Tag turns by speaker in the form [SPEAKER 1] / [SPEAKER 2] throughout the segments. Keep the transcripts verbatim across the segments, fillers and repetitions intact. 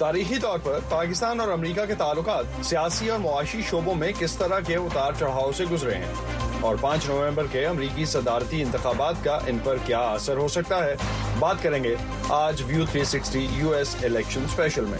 [SPEAKER 1] تاریخی طور پر پاکستان اور امریکہ کے تعلقات سیاسی اور معاشی شعبوں میں کس طرح کے اتار چڑھاؤ سے گزرے ہیں، اور پانچ نومبر کے امریکی صدارتی انتخابات کا ان پر کیا اثر ہو سکتا ہے، بات کریں گے آج ویو تھری سکسٹی یو ایس الیکشن اسپیشل میں۔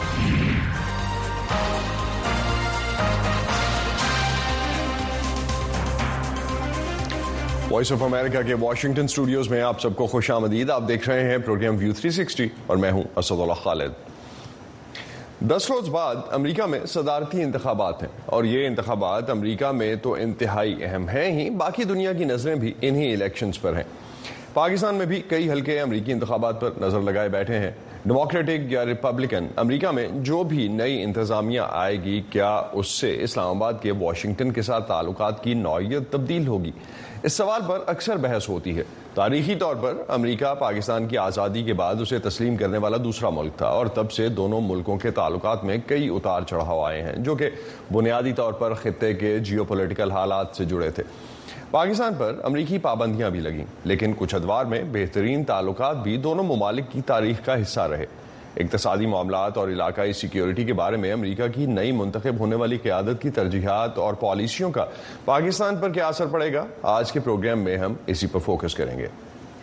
[SPEAKER 1] وائس آف امریکہ کے واشنگٹن اسٹوڈیوز میں آپ سب کو خوش آمدید۔ آپ دیکھ رہے ہیں پروگرام ویو تھری سکسٹی اور میں ہوں اسد اللہ خالد۔ دس روز بعد امریکہ میں صدارتی انتخابات ہیں، اور یہ انتخابات امریکہ میں تو انتہائی اہم ہیں ہی، باقی دنیا کی نظریں بھی انہی الیکشنز پر ہیں۔ پاکستان میں بھی کئی حلقے امریکی انتخابات پر نظر لگائے بیٹھے ہیں۔ ڈیموکریٹک یا ریپبلکن، امریکہ میں جو بھی نئی انتظامیہ آئے گی، کیا اس سے اسلام آباد کے واشنگٹن کے ساتھ تعلقات کی نوعیت تبدیل ہوگی؟ اس سوال پر اکثر بحث ہوتی ہے۔ تاریخی طور پر امریکہ پاکستان کی آزادی کے بعد اسے تسلیم کرنے والا دوسرا ملک تھا، اور تب سے دونوں ملکوں کے تعلقات میں کئی اتار چڑھاؤ آئے ہیں جو کہ بنیادی طور پر خطے کے جیو پولیٹیکل حالات سے جڑے تھے۔ پاکستان پر امریکی پابندیاں بھی لگیں، لیکن کچھ ادوار میں بہترین تعلقات بھی دونوں ممالک کی تاریخ کا حصہ رہے۔ اقتصادی معاملات اور علاقائی سیکیورٹی کے بارے میں امریکہ کی نئی منتخب ہونے والی قیادت کی ترجیحات اور پالیسیوں کا پاکستان پر کیا اثر پڑے گا، آج کے پروگرام میں ہم اسی پر فوکس کریں گے۔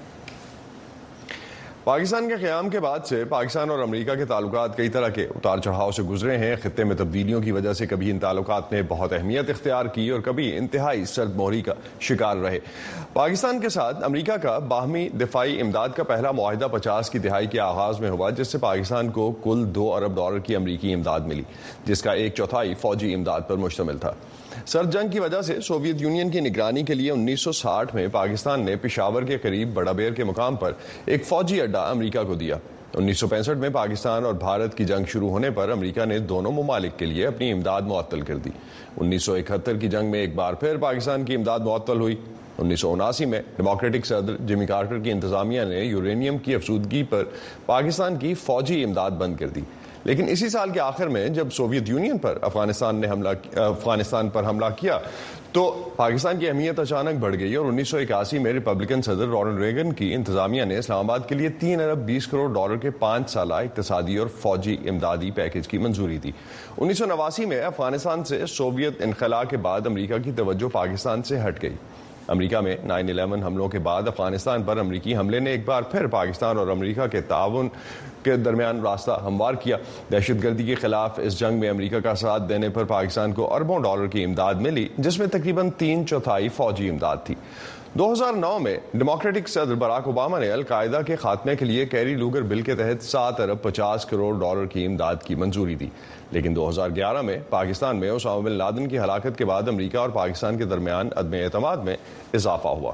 [SPEAKER 1] پاکستان کے قیام کے بعد سے پاکستان اور امریکہ کے تعلقات کئی طرح کے اتار چڑھاؤ سے گزرے ہیں۔ خطے میں تبدیلیوں کی وجہ سے کبھی ان تعلقات نے بہت اہمیت اختیار کی اور کبھی انتہائی سرد مہری کا شکار رہے۔ پاکستان کے ساتھ امریکہ کا باہمی دفاعی امداد کا پہلا معاہدہ پچاس کی دہائی کے آغاز میں ہوا، جس سے پاکستان کو کل دو ارب ڈالر کی امریکی امداد ملی، جس کا ایک چوتھائی فوجی امداد پر مشتمل تھا۔ سرد جنگ کی وجہ سے سوویت یونین کی نگرانی کے لیے انیس سو ساٹھ میں پاکستان نے پشاور کے قریب بڑا بیر کے مقام پر ایک فوجی اڈا امریکہ کو دیا۔ انیس سو پینسٹھ میں پاکستان اور بھارت کی جنگ شروع ہونے پر امریکہ نے دونوں ممالک کے لیے اپنی امداد معطل کر دی۔ انیس سو اکہتر کی جنگ میں ایک بار پھر پاکستان کی امداد معطل ہوئی۔ انیس سو اناسی میں ڈیموکریٹک صدر جمی کارٹر کی انتظامیہ نے یورینیم کی افزودگی پر پاکستان کی فوجی امداد بند کر دی، لیکن اسی سال کے آخر میں جب سوویت یونین پر افغانستان نے حملہ افغانستان پر حملہ کیا تو پاکستان کی اہمیت اچانک بڑھ گئی، اور انیس سو اکاسی میں ریپبلکن صدر رونلڈ ریگن کی انتظامیہ نے اسلام آباد کے لیے تین ارب بیس کروڑ ڈالر کے پانچ سالہ اقتصادی اور فوجی امدادی پیکج کی منظوری دی۔ انیس سو نواسی میں افغانستان سے سوویت انخلاء کے بعد امریکہ کی توجہ پاکستان سے ہٹ گئی۔ امریکہ میں نائن الیون حملوں کے بعد افغانستان پر امریکی حملے نے ایک بار پھر پاکستان اور امریکہ کے تعاون کے درمیان راستہ ہموار کیا۔ دہشت گردی کے خلاف اس جنگ میں امریکہ کا ساتھ دینے پر پاکستان کو اربوں ڈالر کی امداد ملی، جس میں تقریباً تین چوتھائی فوجی امداد تھی۔ دو ہزار نو میں ڈیموکریٹک صدر براک اوباما نے القاعدہ کے خاتمے کے لیے کیری لوگر بل کے تحت سات ارب پچاس کروڑ ڈالر کی امداد کی منظوری دی، لیکن دو ہزار گیارہ میں پاکستان میں اسامہ بن لادن کی ہلاکت کے بعد امریکہ اور پاکستان کے درمیان عدم اعتماد میں اضافہ ہوا۔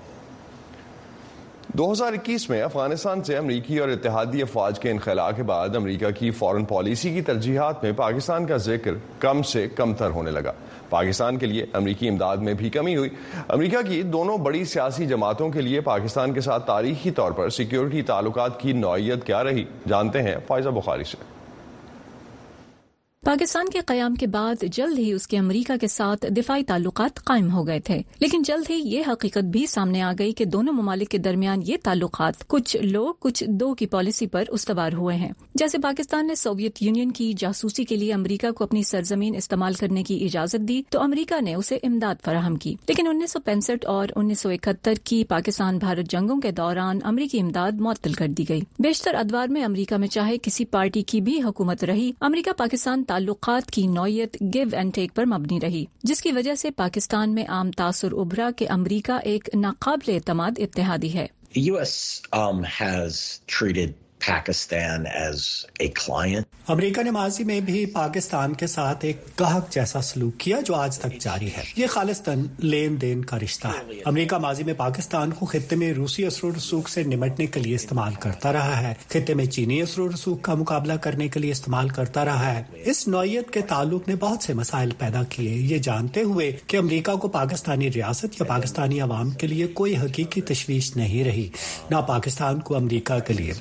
[SPEAKER 1] دو ہزار اکیس میں افغانستان سے امریکی اور اتحادی افواج کے انخلاء کے بعد امریکہ کی فورن پالیسی کی ترجیحات میں پاکستان کا ذکر کم سے کم تر ہونے لگا۔ پاکستان کے لیے امریکی امداد میں بھی کمی ہوئی۔ امریکہ کی دونوں بڑی سیاسی جماعتوں کے لیے پاکستان کے ساتھ تاریخی طور پر سیکیورٹی تعلقات کی نوعیت کیا رہی، جانتے ہیں فائزہ بخاری سے۔
[SPEAKER 2] پاکستان کے قیام کے بعد جلد ہی اس کے امریکہ کے ساتھ دفاعی تعلقات قائم ہو گئے تھے، لیکن جلد ہی یہ حقیقت بھی سامنے آ گئی کہ دونوں ممالک کے درمیان یہ تعلقات کچھ لوگ کچھ دو کی پالیسی پر استوار ہوئے ہیں۔ جیسے پاکستان نے سوویت یونین کی جاسوسی کے لیے امریکہ کو اپنی سرزمین استعمال کرنے کی اجازت دی تو امریکہ نے اسے امداد فراہم کی، لیکن انیس سو پینسٹھ اور انیس سو اکہتر کی پاکستان بھارت جنگوں کے دوران امریکی امداد معطل کر دی گئی۔ بیشتر ادوار میں امریکہ میں چاہے کسی پارٹی کی بھی حکومت رہی، امریکہ پاکستان تعلقات کی نوعیت گیو اینڈ ٹیک پر مبنی رہی، جس کی وجہ سے پاکستان میں عام تاثر ابھرا کہ امریکہ ایک ناقابل اعتماد اتحادی ہے۔
[SPEAKER 3] The U S um, has treated Pakistan as a client.
[SPEAKER 4] امریکہ نے ماضی میں بھی پاکستان کے ساتھ ایک گاہک جیسا سلوک کیا جو آج تک جاری ہے۔ یہ خالصتاً لین دین کا رشتہ ہے۔ امریکہ ماضی میں پاکستان کو خطے میں روسی اثر و رسوخ سے نمٹنے کے لیے استعمال کرتا رہا ہے، خطے میں چینی اثر و رسوخ کا مقابلہ کرنے کے لیے استعمال کرتا رہا ہے۔ اس نوعیت کے تعلق نے بہت سے مسائل پیدا کیے، یہ جانتے ہوئے کہ امریکہ کو پاکستانی ریاست یا پاکستانی عوام کے لیے کوئی حقیقی تشویش نہیں رہی، نہ پاکستان کو امریکہ کے لیے۔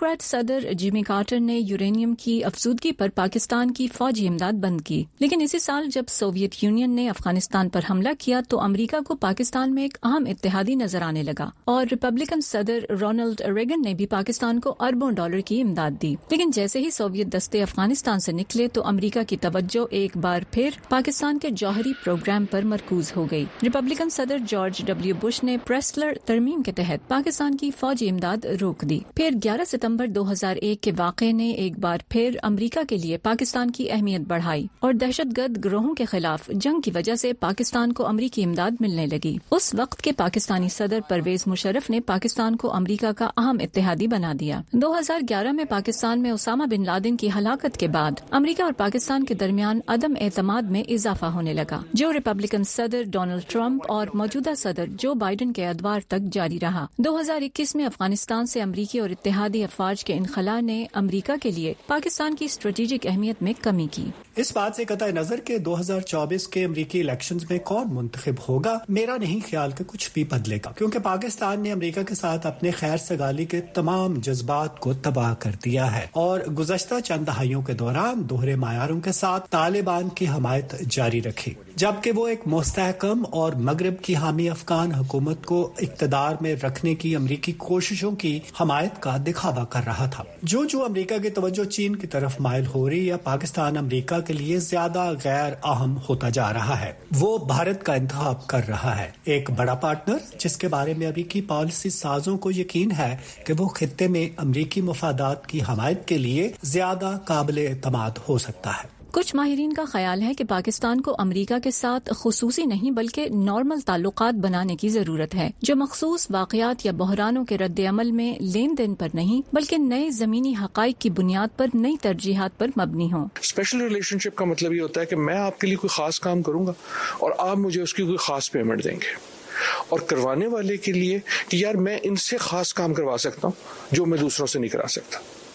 [SPEAKER 2] ڈیموکریٹ صدر جیمی کارٹر نے یورینیم کی افزودگی پر پاکستان کی فوجی امداد بند کی، لیکن اسی سال جب سوویت یونین نے افغانستان پر حملہ کیا تو امریکہ کو پاکستان میں ایک اہم اتحادی نظر آنے لگا اور ریپبلکن صدر رونلڈ ریگن نے بھی پاکستان کو اربوں ڈالر کی امداد دی۔ لیکن جیسے ہی سوویت دستے افغانستان سے نکلے تو امریکہ کی توجہ ایک بار پھر پاکستان کے جوہری پروگرام پر مرکوز ہو گئی۔ ریپبلکن صدر جارج ڈبلیو بش نے پریسلر ترمیم کے تحت پاکستان کی فوجی امداد روک دی۔ پھر گیارہ ستمبر دو ہزار ایک کے واقعے نے ایک بار پھر امریکہ کے لیے پاکستان کی اہمیت بڑھائی اور دہشت گرد گروہوں کے خلاف جنگ کی وجہ سے پاکستان کو امریکی امداد ملنے لگی۔ اس وقت کے پاکستانی صدر پرویز مشرف نے پاکستان کو امریکہ کا اہم اتحادی بنا دیا۔ دو ہزار گیارہ میں پاکستان میں اسامہ بن لادن کی ہلاکت کے بعد امریکہ اور پاکستان کے درمیان عدم اعتماد میں اضافہ ہونے لگا، جو ریپبلکن صدر ڈونلڈ ٹرمپ اور موجودہ صدر جو بائیڈن کے ادوار تک جاری رہا۔ دو ہزار اکیس میں افغانستان سے امریکی اور اتحادی افواج کے انخلاء نے امریکہ کے لیے پاکستان کی اسٹریٹجک اہمیت میں کمی کی۔
[SPEAKER 4] اس بات سے قطع نظر کہ دو ہزار چوبیس کے امریکی الیکشنز میں کون منتخب ہوگا، میرا نہیں خیال کہ کچھ بھی بدلے گا، کیونکہ پاکستان نے امریکہ کے ساتھ اپنے خیر سگالی کے تمام جذبات کو تباہ کر دیا ہے اور گزشتہ چند دہائیوں کے دوران دوہرے معیاروں کے ساتھ طالبان کی حمایت جاری رکھی، جبکہ وہ ایک مستحکم اور مغرب کی حامی افغان حکومت کو اقتدار میں رکھنے کی امریکی کوششوں کی حمایت کا دکھاوا کر رہا تھا۔ جو جو امریکہ کی توجہ چین کی طرف مائل ہو رہی ہے، پاکستان امریکہ کے لیے زیادہ غیر اہم ہوتا جا رہا ہے۔ وہ بھارت کا انتخاب کر رہا ہے، ایک بڑا پارٹنر جس کے بارے میں امریکی پالیسی سازوں کو یقین ہے کہ وہ خطے میں امریکی مفادات کی حمایت کے لیے زیادہ قابل اعتماد ہو سکتا ہے۔
[SPEAKER 2] کچھ ماہرین کا خیال ہے کہ پاکستان کو امریکہ کے ساتھ خصوصی نہیں بلکہ نارمل تعلقات بنانے کی ضرورت ہے، جو مخصوص واقعات یا بحرانوں کے رد عمل میں لین دین پر نہیں بلکہ نئے زمینی حقائق کی بنیاد پر نئی ترجیحات پر مبنی ہوں۔
[SPEAKER 5] اسپیشل ریلیشن شپ کا مطلب یہ ہوتا ہے کہ میں آپ کے لیے کوئی خاص کام کروں گا اور آپ مجھے اس کی کوئی خاص پیمنٹ دیں گے، اور کروانے والے کے لیے کہ یار میں ان سے خاص کام کروا سکتا ہوں جو میں دوسروں سے نہیں کرا سکتا۔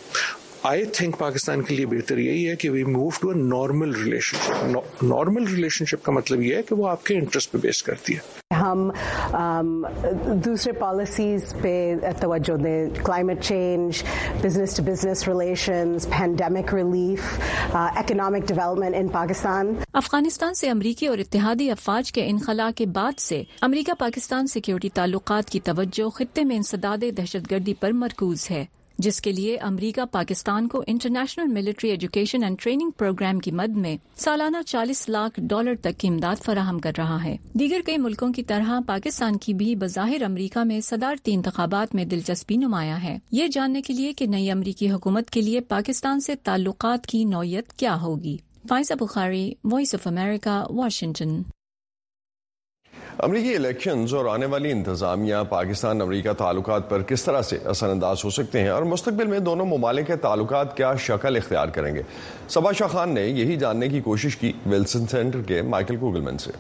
[SPEAKER 5] آئی تھنک پاکستان کے لیے بہتر یہی ہے کہ وی موو ٹو اے نارمل ریلیشن شپ۔ نارمل ریلیشن شپ کا مطلب یہ ہے کہ وہ آپ کے انٹرسٹ پہ بیس کرتی ہے۔
[SPEAKER 6] ہم دوسرے پالیسیز پہ توجہ دیں، کلائمیٹ چینج، بزنس ٹو بزنس ریلیشنز، پینڈیمک ریلیف، اکنامک ڈیولپمنٹ ان پاکستان۔
[SPEAKER 2] افغانستان سے امریکی اور اتحادی افواج کے انخلاء کے بعد سے امریکہ پاکستان سیکیورٹی تعلقات کی توجہ خطے میں انسداد دہشت گردی پر مرکوز ہے، جس کے لیے امریکہ پاکستان کو انٹرنیشنل ملٹری ایجوکیشن اینڈ ٹریننگ پروگرام کی مد میں سالانہ چالیس لاکھ ڈالر تک کی امداد فراہم کر رہا ہے۔ دیگر کئی ملکوں کی طرح پاکستان کی بھی بظاہر امریکہ میں صدارتی انتخابات میں دلچسپی نمایاں ہے، یہ جاننے کے لیے کہ نئی امریکی حکومت کے لیے پاکستان سے تعلقات کی نوعیت کیا ہوگی۔ فائزہ بخاری، وائس آف امریکہ، واشنگٹن۔
[SPEAKER 1] امریکی الیکشنز اور آنے والی انتظامیہ پاکستان امریکہ تعلقات پر کس طرح سے اثر انداز ہو سکتے ہیں اور مستقبل میں دونوں ممالک کے تعلقات کیا شکل اختیار کریں گے؟ صبا شاہ خان نے یہی جاننے کی کوشش کی ولسن سینٹر کے مائیکل کوگلمن سے۔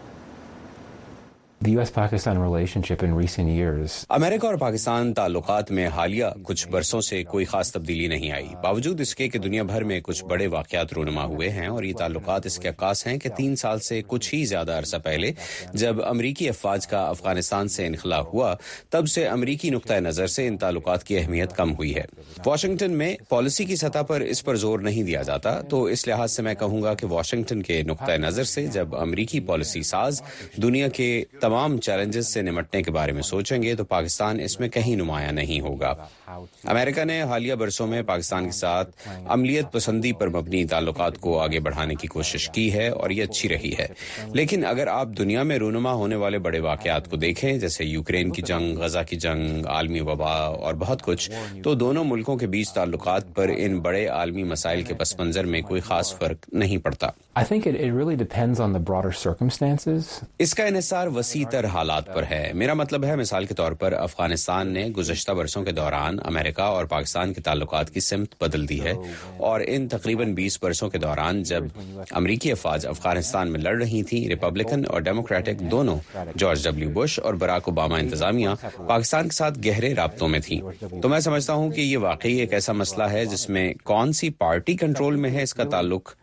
[SPEAKER 7] The U S Pakistan relationship in recent years.
[SPEAKER 8] امریکہ اور پاکستان تعلقات میں حالیہ کچھ برسوں سے کوئی خاص تبدیلی نہیں آئی، باوجود اس کے کہ دنیا بھر میں کچھ بڑے واقعات رونما ہوئے ہیں، اور یہ تعلقات اس کے عکاس ہیں کہ تین سال سے کچھ ہی زیادہ عرصہ پہلے جب امریکی افواج کا افغانستان سے انخلاء ہوا، تب سے امریکی نقطۂ نظر سے ان تعلقات کی اہمیت کم ہوئی ہے۔ واشنگٹن میں پالیسی کی سطح پر اس پر زور نہیں دیا جاتا، تو اس لحاظ سے میں کہوں گا کہ واشنگٹن کے نقطۂ نظر سے جب امریکی پالیسی ساز دنیا کے تمام چیلنجز سے نمٹنے کے بارے میں سوچیں گے تو پاکستان اس میں کہیں نمایاں نہیں ہوگا۔ امریکہ نے حالیہ برسوں میں پاکستان کے ساتھ عملیت پسندی پر مبنی تعلقات کو آگے بڑھانے کی کوشش کی ہے اور یہ اچھی رہی ہے، لیکن اگر آپ دنیا میں رونما ہونے والے بڑے واقعات کو دیکھیں، جیسے یوکرین کی جنگ، غزہ کی جنگ، عالمی وبا اور بہت کچھ، تو دونوں ملکوں کے بیچ تعلقات پر ان بڑے عالمی مسائل کے پس منظر میں کوئی خاص فرق نہیں پڑتا۔
[SPEAKER 7] I think it, it really depends on the broader circumstances.
[SPEAKER 8] اس کا انحصار وسیع تر حالات پر ہے۔ میرا مطلب ہے، مثال کے طور پر افغانستان نے گزشتہ برسوں کے دوران امریکہ اور پاکستان کے تعلقات کی سمت بدل دی ہے، اور ان تقریباً بیس برسوں کے دوران جب امریکی افواج افغانستان میں لڑ رہی تھیں، ریپبلکن اور ڈیموکریٹک دونوں جارج ڈبلیو بش اور براک اوباما انتظامیہ پاکستان کے ساتھ گہرے رابطوں میں تھیں۔ تو میں سمجھتا ہوں کہ یہ واقعی ایک ایسا مسئلہ ہے جس میں کون سی پارٹی کنٹرول میں ہے اس کا تعلق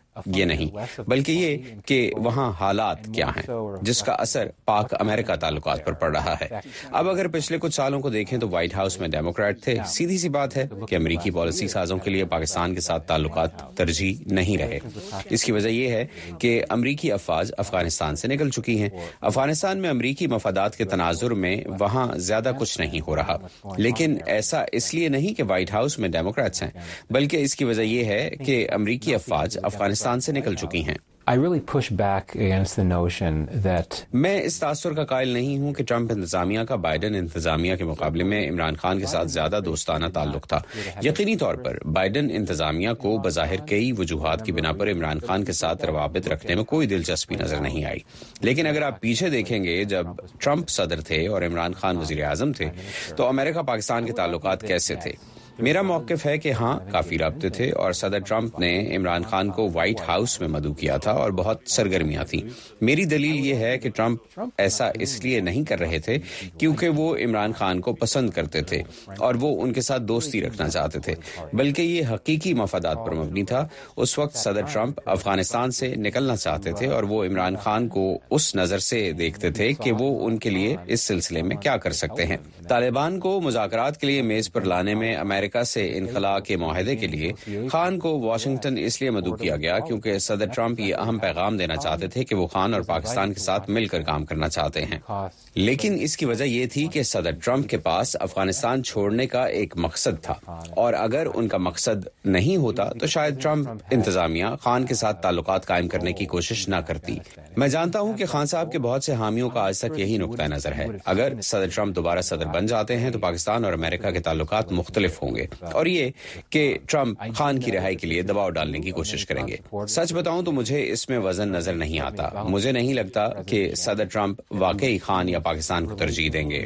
[SPEAKER 8] یہ نہیں، بلکہ یہ کہ وہاں حالات کیا ہیں جس کا اثر پاک امریکہ تعلقات پر پڑ رہا ہے۔ اب اگر پچھلے کچھ سالوں کو دیکھیں تو وائٹ ہاؤس میں ڈیموکریٹ تھے، سیدھی سی بات ہے کہ امریکی پالیسی سازوں کے لیے پاکستان کے ساتھ تعلقات ترجیح نہیں رہے۔ اس کی وجہ یہ ہے کہ امریکی افواج افغانستان سے نکل چکی ہیں۔ افغانستان میں امریکی مفادات کے تناظر میں وہاں زیادہ کچھ نہیں ہو رہا، لیکن ایسا اس لیے نہیں کہ وائٹ ہاؤس میں ڈیموکریٹس ہیں، بلکہ اس کی وجہ یہ ہے کہ امریکی افواج افغانستان سے نکل چکی ہیں۔
[SPEAKER 7] I really push back against the notion that
[SPEAKER 8] میں اس تاثر کا قائل نہیں ہوں کہ ٹرمپ انتظامیہ کا بائیڈن انتظامیہ کے مقابلے میں عمران خان کے ساتھ زیادہ دوستانہ تعلق تھا۔ یقینی طور پر بائیڈن انتظامیہ کو بظاہر کئی وجوہات کی بنا پر عمران خان کے ساتھ روابط رکھنے میں کوئی دلچسپی نظر نہیں آئی، لیکن اگر آپ پیچھے دیکھیں گے جب ٹرمپ صدر تھے اور عمران خان وزیر اعظم تھے تو امریکہ پاکستان کے تعلقات کیسے تھے؟ میرا موقف ہے کہ ہاں کافی رابطے تھے، اور صدر ٹرمپ نے عمران خان کو وائٹ ہاؤس میں مدعو کیا تھا اور بہت سرگرمیاں تھیں۔ میری دلیل یہ ہے کہ ٹرمپ ایسا اس لیے نہیں کر رہے تھے کیونکہ وہ عمران خان کو پسند کرتے تھے اور وہ ان کے ساتھ دوستی رکھنا چاہتے تھے، بلکہ یہ حقیقی مفادات پر مبنی تھا۔ اس وقت صدر ٹرمپ افغانستان سے نکلنا چاہتے تھے اور وہ عمران خان کو اس نظر سے دیکھتے تھے کہ وہ ان کے لیے اس سلسلے میں کیا کر سکتے ہیں۔ طالبان کو مذاکرات کے لیے میز پر لانے میں امریکہ سے انخلاء کے معاہدے کے لیے خان کو واشنگٹن اس لیے مدعو کیا گیا کیونکہ صدر ٹرمپ یہ اہم پیغام دینا چاہتے تھے کہ وہ خان اور پاکستان کے ساتھ مل کر کام کرنا چاہتے ہیں، لیکن اس کی وجہ یہ تھی کہ صدر ٹرمپ کے پاس افغانستان چھوڑنے کا ایک مقصد تھا، اور اگر ان کا مقصد نہیں ہوتا تو شاید ٹرمپ انتظامیہ خان کے ساتھ تعلقات قائم کرنے کی کوشش نہ کرتی۔ میں جانتا ہوں کہ خان صاحب کے بہت سے حامیوں کا آج تک یہی نقطہ نظر ہے۔ اگر صدر ٹرمپ دوبارہ صدر بن جاتے ہیں تو پاکستان اور امریکہ کے تعلقات مختلف ہوں گے، اور یہ کہ ٹرمپ خان کی رہائی کے لیے دباؤ ڈالنے کی کوشش کریں گے۔ سچ بتاؤں تو مجھے اس میں وزن نظر نہیں آتا۔ مجھے نہیں لگتا کہ صدر ٹرمپ واقعی خان یا پاکستان کو ترجیح دیں گے۔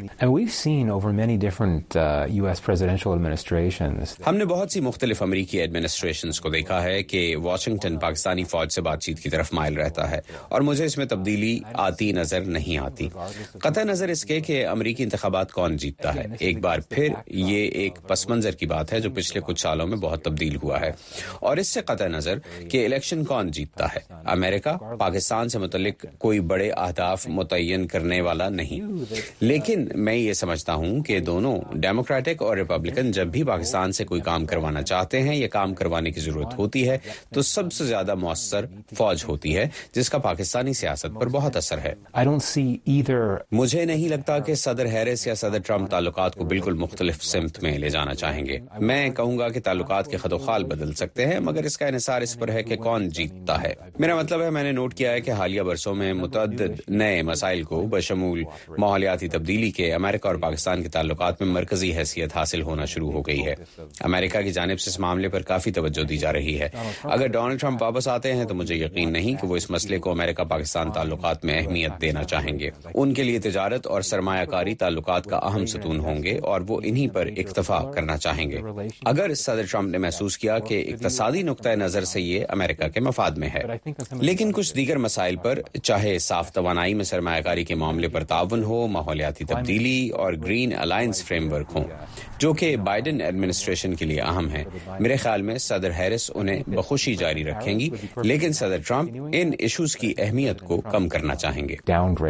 [SPEAKER 8] ہم نے بہت سی مختلف امریکی ایڈمنسٹریشنز کو دیکھا ہے کہ واشنگٹن پاکستانی فوج سے بات چیت کی طرف مائل رہتا ہے، اور مجھے اس میں تبدیلی آتی نظر نہیں آتی، قطع نظر اس کے کہ امریکی انتخابات کون جیتتا ہے۔ ایک بار پھر یہ ایک پس منظر کی بات ہے جو پچھلے کچھ سالوں میں بہت تبدیل ہوا ہے، اور اس سے قطع نظر کہ الیکشن کون جیتتا ہے، امریکہ پاکستان سے متعلق کوئی بڑے اہداف متعین کرنے والا نہیں۔ لیکن میں یہ سمجھتا ہوں کہ دونوں ڈیموکریٹک اور ریپبلکن جب بھی پاکستان سے کوئی کام کروانا چاہتے ہیں یا کام کروانے کی ضرورت ہوتی ہے تو سب سے زیادہ مؤثر فوج ہوتی ہے، جس کا پاکستانی سیاست پر بہت اثر ہے۔ مجھے نہیں لگتا کہ صدر ہیرس یا صدر ٹرمپ تعلقات کو بالکل مختلف سمت میں لے جانا چاہیں گے۔ میں کہوں گا کہ تعلقات کے خط و خال بدل سکتے ہیں، مگر اس کا انحصار اس پر ہے کہ کون جیتتا ہے۔ میرا مطلب ہے، میں نے نوٹ کیا ہے کہ حالیہ برسوں میں متعدد نئے مسائل کو بشمول ماحولیاتی تبدیلی کے امریکہ اور پاکستان کے تعلقات میں مرکزی حیثیت حاصل ہونا شروع ہو گئی ہے۔ امریکہ کی جانب سے اس معاملے پر کافی توجہ دی جا رہی ہے۔ اگر ڈونلڈ ٹرمپ واپس آتے ہیں تو مجھے یقین نہیں کہ وہ اس مسئلے کو امریکہ پاکستان تعلقات میں اہمیت دینا چاہیں گے۔ ان کے لیے تجارت اور سرمایہ کاری تعلقات کا اہم ستون ہوں گے اور وہ انہی پر اکتفا کرنا چاہیں گے۔ اگر صدر ٹرمپ نے محسوس کیا کہ اقتصادی نقطۂ نظر سے یہ امریکہ کے مفاد میں ہے، لیکن کچھ دیگر مسائل پر، چاہے صاف توانائی میں سرمایہ کاری کے معاملے پر تعاون ہو، ماحولیاتی تبدیلی اور گرین الائنس فریم ورک ہوں، جو کہ بائیڈن ایڈمنسٹریشن کے لیے اہم ہیں، میرے خیال میں صدر ہیرس انہیں بخوشی جاری رکھیں گی، لیکن صدر ٹرمپ ان ایشوز کی اہمیت کو کم کرنا چاہیں گے۔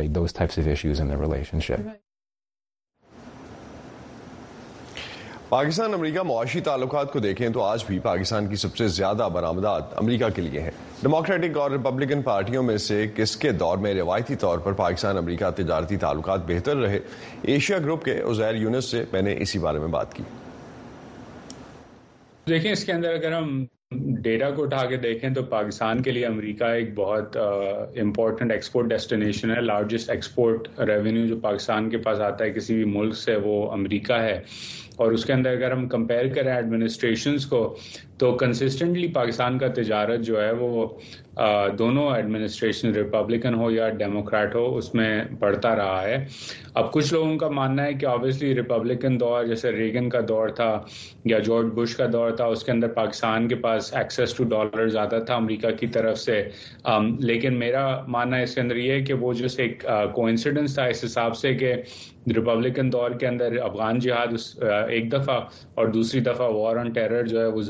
[SPEAKER 1] پاکستان امریکہ معاشی تعلقات کو دیکھیں تو آج بھی پاکستان کی سب سے زیادہ برآمدات امریکہ کے لیے ہیں۔ ڈیموکریٹک اور ریپبلکن پارٹیوں میں سے کس کے دور میں روایتی طور پر پاکستان امریکہ تجارتی تعلقات بہتر رہے؟ ایشیا گروپ کے عزیر یونس سے میں نے اسی بارے میں بات کی۔
[SPEAKER 9] دیکھیں، اس کے اندر اگر ہم ڈیٹا کو اٹھا کے دیکھیں تو پاکستان کے لیے امریکہ ایک بہت امپورٹنٹ ایکسپورٹ ڈیسٹینیشن ہے۔ لارجسٹ ایکسپورٹ ریونیو جو پاکستان کے پاس آتا ہے کسی بھی ملک سے، وہ امریکہ ہے، اور اس کے اندر اگر ہم کمپیئر کریں ایڈمنسٹریشنز کو تو کنسسٹنٹلی پاکستان کا تجارت جو ہے وہ دونوں ایڈمنسٹریشن، ریپبلکن ہو یا ڈیموکریٹ ہو، اس میں بڑھتا رہا ہے۔ اب کچھ لوگوں کا ماننا ہے کہ آبویسلی ریپبلکن دور جیسے ریگن کا دور تھا یا جارج بش کا دور تھا، اس کے اندر پاکستان کے پاس ایکسیس ٹو ڈالر زیادہ تھا امریکہ کی طرف سے، لیکن میرا ماننا اس کے اندر یہ ہے کہ وہ جیسے ایک کوئنسیڈنس تھا اس حساب سے کہ ریپبلکن دور کے اندر افغان جہاد ایک دفعہ اور دوسری دفعہ وار آن ٹیرر جو ہے وہ زیادہ چل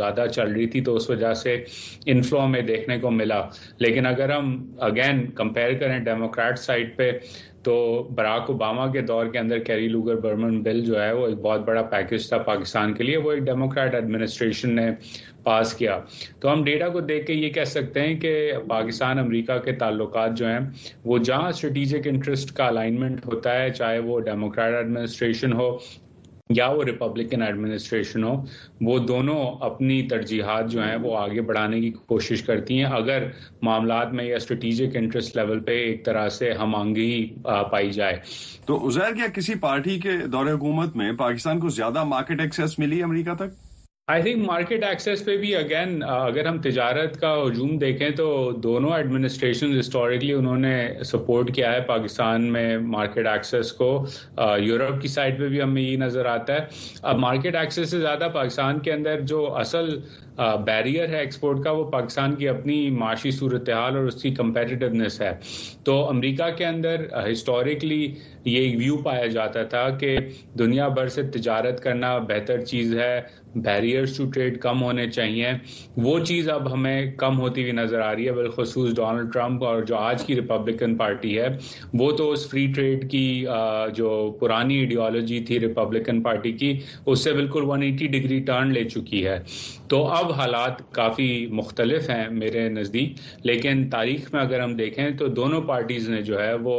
[SPEAKER 9] چل رہی تھی تو اس وجہ سے انفلو ہمیں دیکھنے کو ملا. لیکن اگر ہم اگین کمپیئر کریں ڈیموکریٹ سائڈ پہ تو براک اوباما کے دور کے اندر کیری لوگر برمن بل جو ہے وہ ایک بہت بڑا پیکج تھا پاکستان کے لیے, وہ ایک ڈیموکریٹ ایڈمنسٹریشن نے پاس کیا. تو ہم ڈیٹا کو دیکھ کے یہ کہہ سکتے ہیں کہ پاکستان امریکہ کے تعلقات جو ہیں وہ جہاں اسٹریٹجک انٹرسٹ کا الائنمنٹ ہوتا ہے, چاہے وہ ڈیموکریٹ ایڈمنسٹریشن ہو یا وہ ریپبلکن ایڈمنسٹریشن ہو, وہ دونوں اپنی ترجیحات جو ہیں وہ آگے بڑھانے کی کوشش کرتی ہیں اگر معاملات میں یا اسٹریٹجک انٹرسٹ لیول پہ ایک طرح سے ہم آہنگی پائی جائے.
[SPEAKER 1] تو عزیر, کیا کسی پارٹی کے دور حکومت میں پاکستان کو زیادہ مارکیٹ ایکسیس ملی امریکہ تک؟
[SPEAKER 9] آئی تھنک مارکیٹ ایکسیس پہ بھی اگین اگر ہم تجارت کا ہجوم دیکھیں تو دونوں ایڈمنسٹریشن ہسٹوریکلی انہوں نے سپورٹ کیا ہے پاکستان میں مارکیٹ ایکسیس کو. یورپ کی سائڈ پہ بھی ہمیں یہ نظر آتا ہے. اب مارکیٹ ایکسیس سے زیادہ پاکستان کے اندر جو اصل بیریئر ہے ایکسپورٹ کا وہ پاکستان کی اپنی معاشی صورتحال اور اس کی کمپیٹیٹیونیس ہے. تو امریکہ کے اندر ہسٹوریکلی یہ ایک ویو پایا جاتا تھا کہ دنیا بھر سے تجارت کرنا بہتر چیز ہے, بیریئرز ٹو ٹریڈ کم ہونے چاہیے. وہ چیز اب ہمیں کم ہوتی ہوئی نظر آ رہی ہے, بالخصوص ڈونلڈ ٹرمپ اور جو آج کی ریپبلکن پارٹی ہے وہ تو اس فری ٹریڈ کی جو پرانی ایڈیالوجی تھی ریپبلکن پارٹی کی اس سے بالکل ون ایٹی ڈگری ٹرن لے چکی ہے. تو اب حالات کافی مختلف ہیں میرے نزدیک, لیکن تاریخ میں اگر ہم دیکھیں تو دونوں پارٹیز نے جو ہے وہ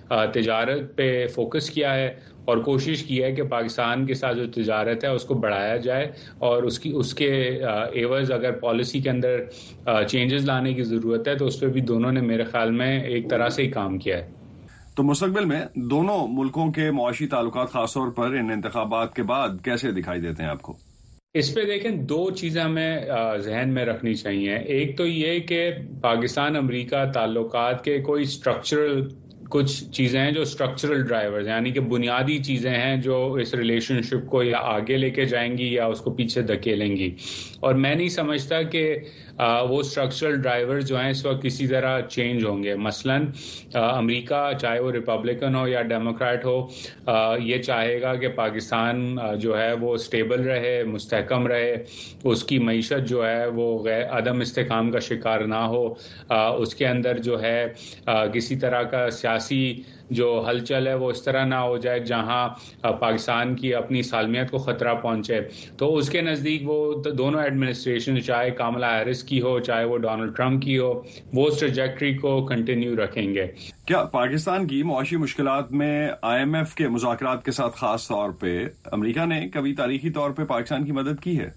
[SPEAKER 9] تجارت پہ فوکس کیا ہے اور کوشش کی ہے کہ پاکستان کے ساتھ جو تجارت ہے اس کو بڑھایا جائے, اور اس کی اس کے ایوز اگر پالیسی کے اندر چینجز لانے کی ضرورت ہے تو اس پہ بھی دونوں نے میرے خیال میں ایک طرح سے ہی کام کیا ہے.
[SPEAKER 1] تو مستقبل میں دونوں ملکوں کے معاشی تعلقات خاص طور پر ان انتخابات کے بعد کیسے دکھائی دیتے ہیں آپ کو؟
[SPEAKER 9] اس پہ دیکھیں دو چیزیں ہمیں ذہن میں رکھنی چاہیے. ایک تو یہ کہ پاکستان امریکہ تعلقات کے کوئی اسٹرکچرل کچھ چیزیں ہیں جو اسٹرکچرل ڈرائیورز یعنی کہ بنیادی چیزیں ہیں جو اس ریلیشن شپ کو یا آگے لے کے جائیں گی یا اس کو پیچھے دھکیلیں گی, اور میں نہیں سمجھتا کہ وہ اسٹرکچرل ڈرائیور جو ہیں اس وقت کسی طرح چینج ہوں گے. مثلا امریکہ چاہے وہ ریپبلکن ہو یا ڈیموکریٹ ہو یہ چاہے گا کہ پاکستان جو ہے وہ اسٹیبل رہے, مستحکم رہے, اس کی معیشت جو ہے وہ عدم استحکام کا شکار نہ ہو, اس کے اندر جو ہے کسی طرح کا سیاسی جو ہلچل ہے وہ اس طرح نہ ہو جائے جہاں پاکستان کی اپنی سالمیت کو خطرہ پہنچے. تو اس کے نزدیک وہ دونوں ایڈمنسٹریشن چاہے کاملا ہیرس کی ہو چاہے وہ ڈونلڈ ٹرمپ کی ہو وہ اس ٹریجیکٹری کو کنٹینیو رکھیں گے.
[SPEAKER 1] کیا پاکستان کی معاشی مشکلات میں آئی ایم ایف کے مذاکرات کے ساتھ خاص طور پہ امریکہ نے کبھی تاریخی طور پہ پاکستان کی مدد کی ہے؟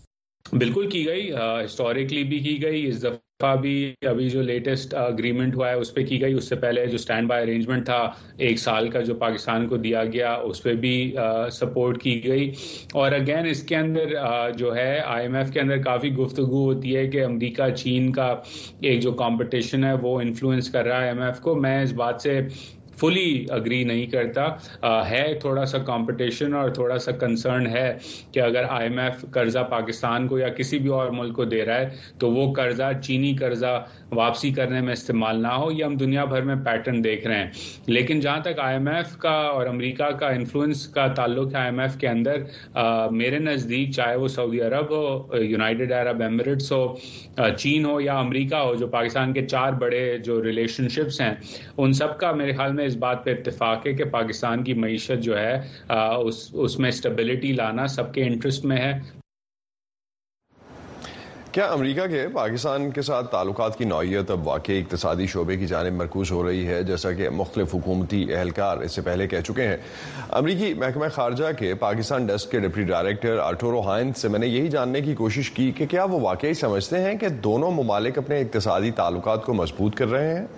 [SPEAKER 9] بالکل کی گئی, ہسٹوریکلی بھی کی گئی, اس دفعہ بھی ابھی جو لیٹسٹ اگریمنٹ ہوا ہے اس پہ کی گئی. اس سے پہلے جو اسٹینڈ بائی ارینجمنٹ تھا ایک سال کا جو پاکستان کو دیا گیا اس پہ بھی سپورٹ کی گئی. اور اگین اس کے اندر جو ہے آئی ایم ایف کے اندر کافی گفتگو ہوتی ہے کہ امریکہ چین کا ایک جو کمپٹیشن ہے وہ انفلوئنس کر رہا ہے آئی ایم ایف کو. میں اس بات سے فلی اگری نہیں کرتا, ہے تھوڑا سا کمپٹیشن اور تھوڑا سا کنسرن ہے کہ اگر آئی ایم ایف قرضہ پاکستان کو یا کسی بھی اور ملک کو دے رہا ہے تو وہ قرضہ چینی قرضہ واپسی کرنے میں استعمال نہ ہو. یہ ہم دنیا بھر میں پیٹرن دیکھ رہے ہیں. لیکن جہاں تک آئی ایم ایف کا اور امریکہ کا انفلوئنس کا تعلق ہے آئی ایم ایف کے اندر, میرے نزدیک چاہے وہ سعودی عرب ہو, یونائٹڈ عرب ایمریٹس ہو, چین ہو یا امریکہ ہو, جو پاکستان کے چار بڑے جو ریلیشن شپس ہیں ان سب کا میرے خیال میں اس بات پہ اتفاق ہے کہ پاکستان کی معیشت جو ہے اس اس میں اسٹیبلٹی لانا سب کے انٹرسٹ میں ہے.
[SPEAKER 1] کیا امریکہ کے پاکستان کے ساتھ تعلقات کی نوعیت اب واقعی اقتصادی شعبے کی جانب مرکوز ہو رہی ہے, جیسا کہ مختلف حکومتی اہلکار اس سے پہلے کہہ چکے ہیں؟ امریکی محکمہ خارجہ کے پاکستان ڈیسک کے ڈپٹی ڈائریکٹر آرٹورو ہائنز سے میں نے یہی جاننے کی کوشش کی کہ کیا وہ واقعی سمجھتے ہیں کہ دونوں ممالک اپنے اقتصادی تعلقات کو مضبوط کر رہے ہیں.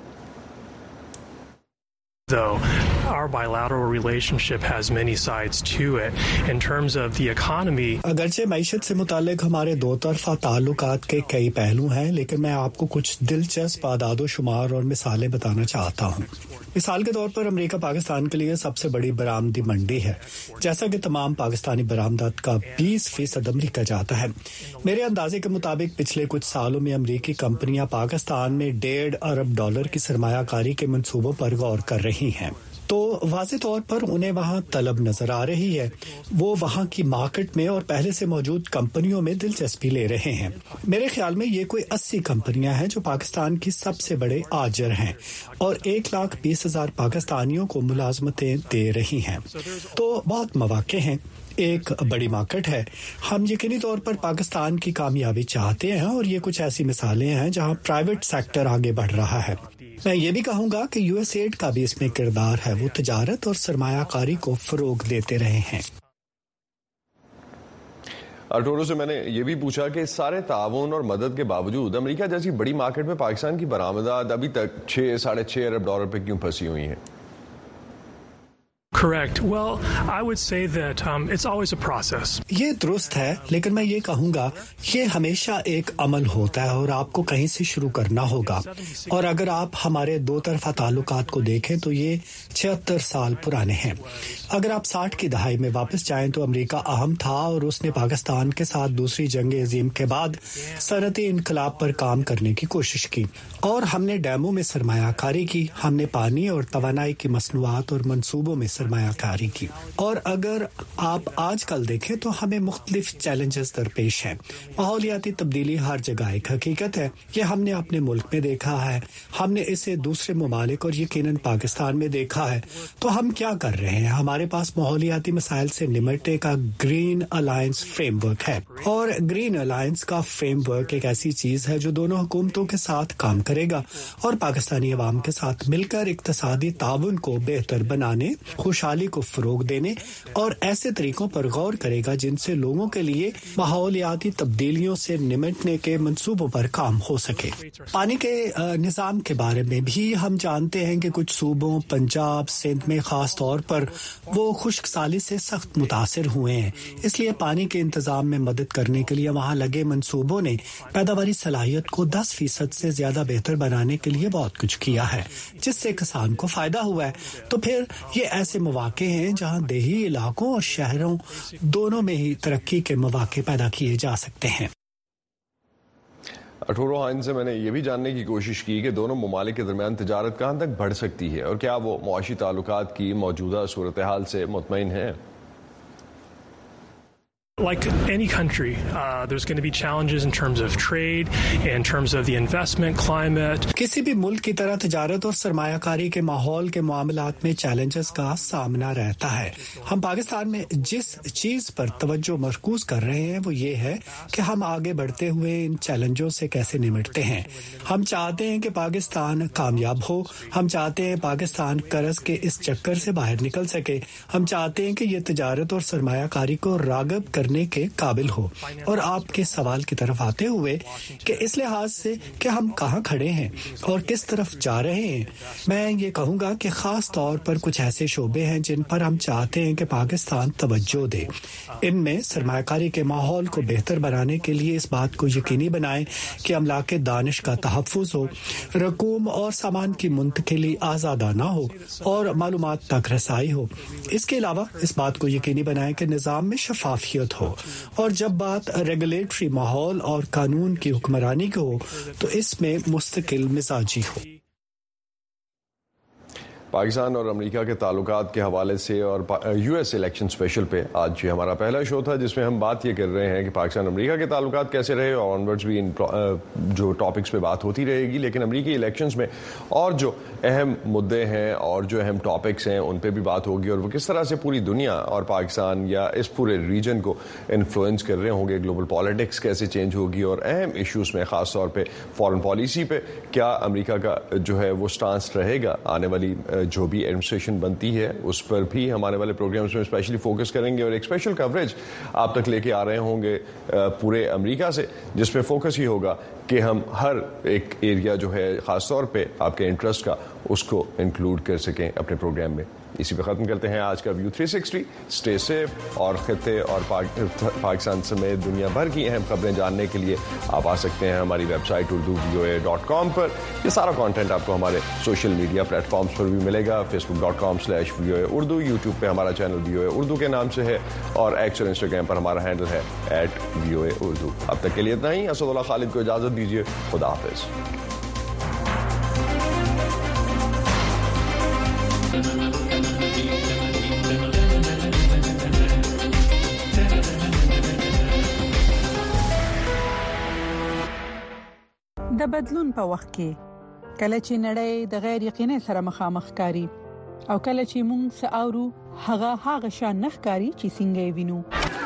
[SPEAKER 10] Though our bilateral relationship has many sides to it in terms of the economy.
[SPEAKER 4] اگرچہ معیشت سے متعلق ہمارے دو طرفہ تعلقات کے کئی پہلو ہیں, لیکن میں آپ کو کچھ دلچسپ اعداد و شمار اور مثالیں بتانا چاہتا ہوں. مثال کے طور پر امریکہ پاکستان کے لیے سب سے بڑی برآمدی منڈی ہے, جیسا کہ تمام پاکستانی برآمدات کا بیس فیصد امریکہ جاتا ہے. میرے اندازے کے مطابق پچھلے کچھ سالوں میں امریکی کمپنیاں پاکستان میں ڈیڑھ ارب ڈالر کی سرمایہ کاری کے منصوبوں پر غور کر رہی ہیں. تو واضح طور پر انہیں وہاں طلب نظر آ رہی ہے. وہ وہاں کی مارکیٹ میں اور پہلے سے موجود کمپنیوں میں دلچسپی لے رہے ہیں. میرے خیال میں یہ کوئی اسی کمپنیاں ہیں جو پاکستان کی سب سے بڑے آجر ہیں اور ایک لاکھ بیس ہزار پاکستانیوں کو ملازمتیں دے رہی ہیں. تو بہت مواقع ہیں. ایک بڑی مارکیٹ ہے. ہم یقینی طور پر پاکستان کی کامیابی چاہتے ہیں اور یہ کچھ ایسی مثالیں ہیں جہاں پرائیویٹ سیکٹر آگے بڑھ رہا ہے. میں یہ بھی کہوں گا کہ یو ایس ایڈ کا بھی اس میں کردار ہے. وہ تجارت اور سرمایہ کاری کو فروغ دیتے رہے ہیں.
[SPEAKER 1] ارٹورو سے میں نے یہ بھی پوچھا کہ سارے تعاون اور مدد کے باوجود امریکہ جیسی بڑی مارکیٹ میں پاکستان کی برآمدات ابھی تک چھ ساڑھے چھ ارب ڈالر پہ کیوں پھنسی ہوئی ہیں؟
[SPEAKER 10] Correct. Well, I would say that um, it's always a process.
[SPEAKER 4] یہ درست ہے لیکن میں یہ کہوں گا یہ ہمیشہ ایک عمل ہوتا ہے اور آپ کو کہیں سے شروع کرنا ہوگا. اور اگر آپ ہمارے دو طرفہ تعلقات کو دیکھیں تو یہ چھہتر سال پرانے ہیں. اگر آپ ساٹھ کی دہائی میں واپس جائیں تو امریکہ اہم تھا اور اس نے پاکستان کے ساتھ دوسری جنگ عظیم کے بعد صنعتی انقلاب پر کام کرنے کی کوشش کی اور ہم نے ڈیموں میں سرمایہ کاری کی. ہم نے پانی اور توانائی کی مصنوعات اور منصوبوں میں سرمایہ کاری کی. اور اگر آپ آج کل دیکھیں تو ہمیں مختلف چیلنجز درپیش ہیں. ماحولیاتی تبدیلی ہر جگہ ایک حقیقت ہے. یہ ہم نے اپنے ملک میں دیکھا ہے, ہم نے اسے دوسرے ممالک اور یقیناً پاکستان میں دیکھا ہے. تو ہم کیا کر رہے ہیں؟ ہمارے پاس ماحولیاتی مسائل سے نمٹنے کا گرین الائنس فریم ورک ہے اور گرین الائنس کا فریم ورک ایک ایسی چیز ہے جو دونوں حکومتوں کے ساتھ کام کرے گا اور پاکستانی عوام کے ساتھ مل کر اقتصادی تعاون کو بہتر بنانے, خوشحالی کو فروغ دینے اور ایسے طریقوں پر غور کرے گا جن سے لوگوں کے لیے ماحولیاتی تبدیلیوں سے نمٹنے کے منصوبوں پر کام ہو سکے. پانی کے نظام کے بارے میں بھی ہم جانتے ہیں کہ کچھ صوبوں, پنجاب, سندھ میں خاص طور پر وہ خشک سالی سے سخت متاثر ہوئے ہیں. اس لیے پانی کے انتظام میں مدد کرنے کے لیے وہاں لگے منصوبوں نے پیداواری صلاحیت کو دس فیصد سے زیادہ بہتر بنانے کے لیے بہت کچھ کیا ہے جس سے کسان کو فائدہ ہوا ہے. تو پھر یہ ایسے مواقع ہیں جہاں دیہی علاقوں اور شہروں دونوں میں ہی ترقی کے مواقع پیدا کیے جا سکتے ہیں.
[SPEAKER 1] اٹھورو ہائن سے میں نے یہ بھی جاننے کی کوشش کی کہ دونوں ممالک کے درمیان تجارت کہاں تک بڑھ سکتی ہے اور کیا وہ معاشی تعلقات کی موجودہ صورتحال سے مطمئن ہیں.
[SPEAKER 10] Like any country, uh, there's going to be challenges in terms of trade, in terms of the investment climate.
[SPEAKER 4] کسی بھی ملک کی طرح تجارت اور سرمایہ کاری کے ماحول کے معاملات میں چیلنجز کا سامنا رہتا ہے. ہم پاکستان میں جس چیز پر توجہ مرکوز کر رہے ہیں وہ یہ ہے کہ ہم آگے بڑھتے ہوئے ان چیلنجوں سے کیسے نمٹتے ہیں. ہم چاہتے ہیں کہ پاکستان کامیاب ہو. ہم چاہتے ہیں پاکستان قرض کے اس چکر سے باہر نکل سکے. ہم چاہتے ہیں کہ یہ تجارت اور سرمایہ کاری کو راغب کرنے کے قابل ہو. اور آپ کے سوال کی طرف آتے ہوئے کہ اس لحاظ سے کہ ہم کہاں کھڑے ہیں اور کس طرف جا رہے ہیں, میں یہ کہوں گا کہ خاص طور پر کچھ ایسے شعبے ہیں جن پر ہم چاہتے ہیں کہ پاکستان توجہ دے. ان میں سرمایہ کاری کے ماحول کو بہتر بنانے کے لیے اس بات کو یقینی بنائیں کہ املاک دانش کا تحفظ ہو, رقوم اور سامان کی منتقلی آزادانہ ہو اور معلومات تک رسائی ہو. اس کے علاوہ اس بات کو یقینی بنائیں کہ نظام میں شفافیت ہو اور جب بات ریگولیٹری ماحول اور قانون کی حکمرانی کی ہو تو اس میں مستقل مزاجی ہو.
[SPEAKER 1] پاکستان اور امریکہ کے تعلقات کے حوالے سے اور یو ایس الیکشن اسپیشل پہ آج یہ ہمارا پہلا شو تھا جس میں ہم بات یہ کر رہے ہیں کہ پاکستان امریکہ کے تعلقات کیسے رہے اور آنورڈز بھی ان جو ٹاپکس پہ بات ہوتی رہے گی. لیکن امریکی الیکشنز میں اور جو اہم مدعے ہیں اور جو اہم ٹاپکس ہیں ان پہ بھی بات ہوگی اور وہ کس طرح سے پوری دنیا اور پاکستان یا اس پورے ریجن کو انفلوئنس کر رہے ہوں گے. گلوبل پالیٹکس کیسے چینج ہوگی اور اہم ایشوز میں خاص طور پہ فارن پالیسی پہ کیا امریکہ کا جو ہے وہ سٹانس رہے گا. آنے والی جو بھی ایڈمنسٹریشن بنتی ہے اس پر بھی ہم آنے والے پروگرامز میں اسپیشلی فوکس کریں گے اور ایک اسپیشل کوریج آپ تک لے کے آ رہے ہوں گے پورے امریکہ سے جس پہ فوکس ہی ہوگا کہ ہم ہر ایک ایریا جو ہے خاص طور پہ آپ کے انٹرسٹ کا اس کو انکلوڈ کر سکیں اپنے پروگرام میں. اسی پہ ختم کرتے ہیں آج کا ویو تھری سکسٹی. اسٹے سیف اور خطے اور پاکستان سمیت دنیا بھر کی اہم خبریں جاننے کے لیے آپ آ سکتے ہیں ہماری ویب سائٹ اردو وی او اے ڈاٹ کام پر. یہ سارا کانٹینٹ آپ کو ہمارے سوشل میڈیا پلیٹ فارمز پر بھی ملے گا. فیس بک ڈاٹ کام سلیش وی او اے اردو, یوٹیوب پہ ہمارا چینل وی او اے اردو کے نام سے ہے اور ایکس اور انسٹاگرام پر ہمارا ہینڈل ہے ایٹ وی او اے اردو. اب تک کے لیے اتنا ہی. اسد اللہ خالد کو اجازت دیجیے. خدا حافظ.
[SPEAKER 11] د بدلون په وخت کې کله چې نړۍ د غیر یقیني سره مخامخ کاری او کله چې موږ ساورو هغه هغه شان نخکاری چې څنګه وینو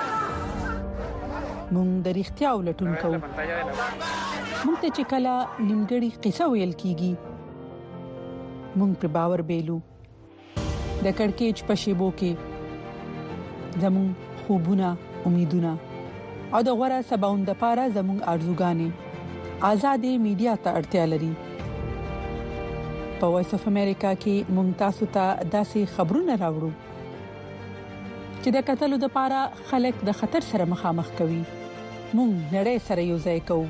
[SPEAKER 11] موږ د اړتیا ولټون کوو موږ ته چې کله نیمګړی قصه ویل کیږي موږ پر باور بیلو د کڑکېچ په شیبو کې زموږ خوبونه امیدونه او د غوړه سباوند لپاره زموږ ارزوګانې آزادې میډیا ته اړتیا لري په وایس اف امریکا کې ممتاز ته داسې خبرونه راوړو چې د قتل لپاره خلک د خطر سره مخامخ کوي موږ نړۍ سره یو ځای کوو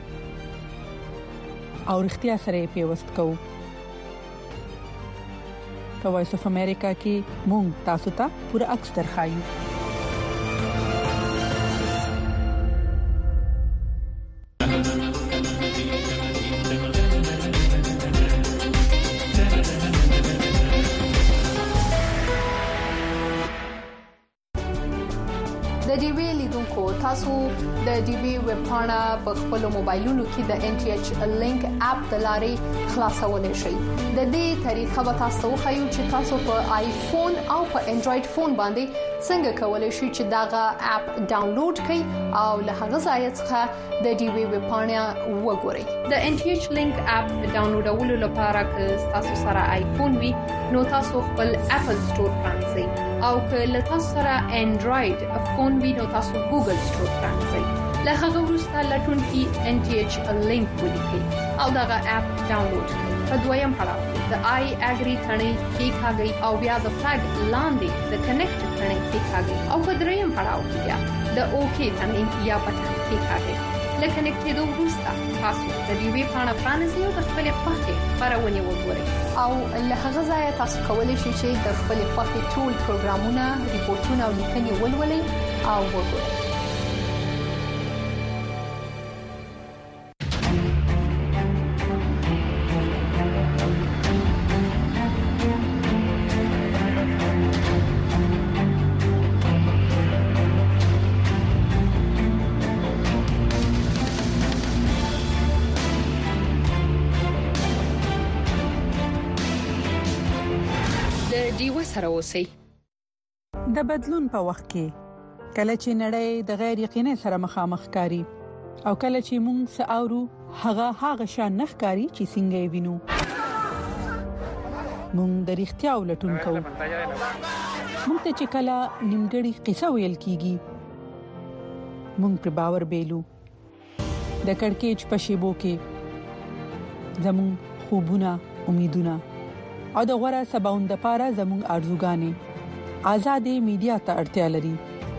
[SPEAKER 11] او اړتیا سره پیوست کوو په وایس اف امریکا کې موږ تاسو ته پوره عکس درخایو
[SPEAKER 12] تاسو د ډي بي ویب پاڼه په خپل موبایلونو کې د ان ټي ایچ لینک اپ د لارې خلاصولای شئ د دې طریقه به تاسو خو چې تاسو په آیفون او په انډراید فون باندې څنګه کولای شئ چې داغه اپ ډاونلوډ کړئ او له هغه ځای څخه د ډي بي ویب پاڼه وګورئ د ان ټي ایچ لینک اپ ډاونلوډولو لپاره که تاسو سره آیفون وي نو تاسو خپل اپل سٹور پرانځئ او که له تاسو سره انډراید فون وي نو تاسو ګوګل سٹور پرانځئ له هغه وروسته لټون کې ان ټي ایچ لینک ولیکئ او داغه اپ ډاونلوډ کړئ په دویم پړاو د آی اګری ثنې کې ښاګي او بیا د فلګ لاندې د کنیکټ ثنې کې ښاګي او په دریم پړاو کې بیا د اوکی ثنې یا بټن کې ښاګي لکه نکټېدو وروسته تاسو د دې وی پاڼه پرانیزئ او د خپل خوښې خبرونه وګورئ او له هغه ځای تاسو کولی شئ چې د خپل خوښې ټول پروګرامونه ریپورتونه او لیکنې ولولئ او وګورئ سره اوسئ
[SPEAKER 11] د بدلون په وخت کې کله چې نړۍ د غیر یقیني سره مخامخ کاری او کله چې موږ ساورو هغه هغه شان نخکاری چې څنګه وینو موږ د اړتیا ولټون کوو موږ ته چې کله نیمګړی قصه ویل کیږي موږ پر باور بیلو د کڑکېچ په شیبو کې زموږ خوبونه امیدونه او د غوړه سباوند لپاره زموږ ارزوګانې آزادې میډیا ته اړتیا لري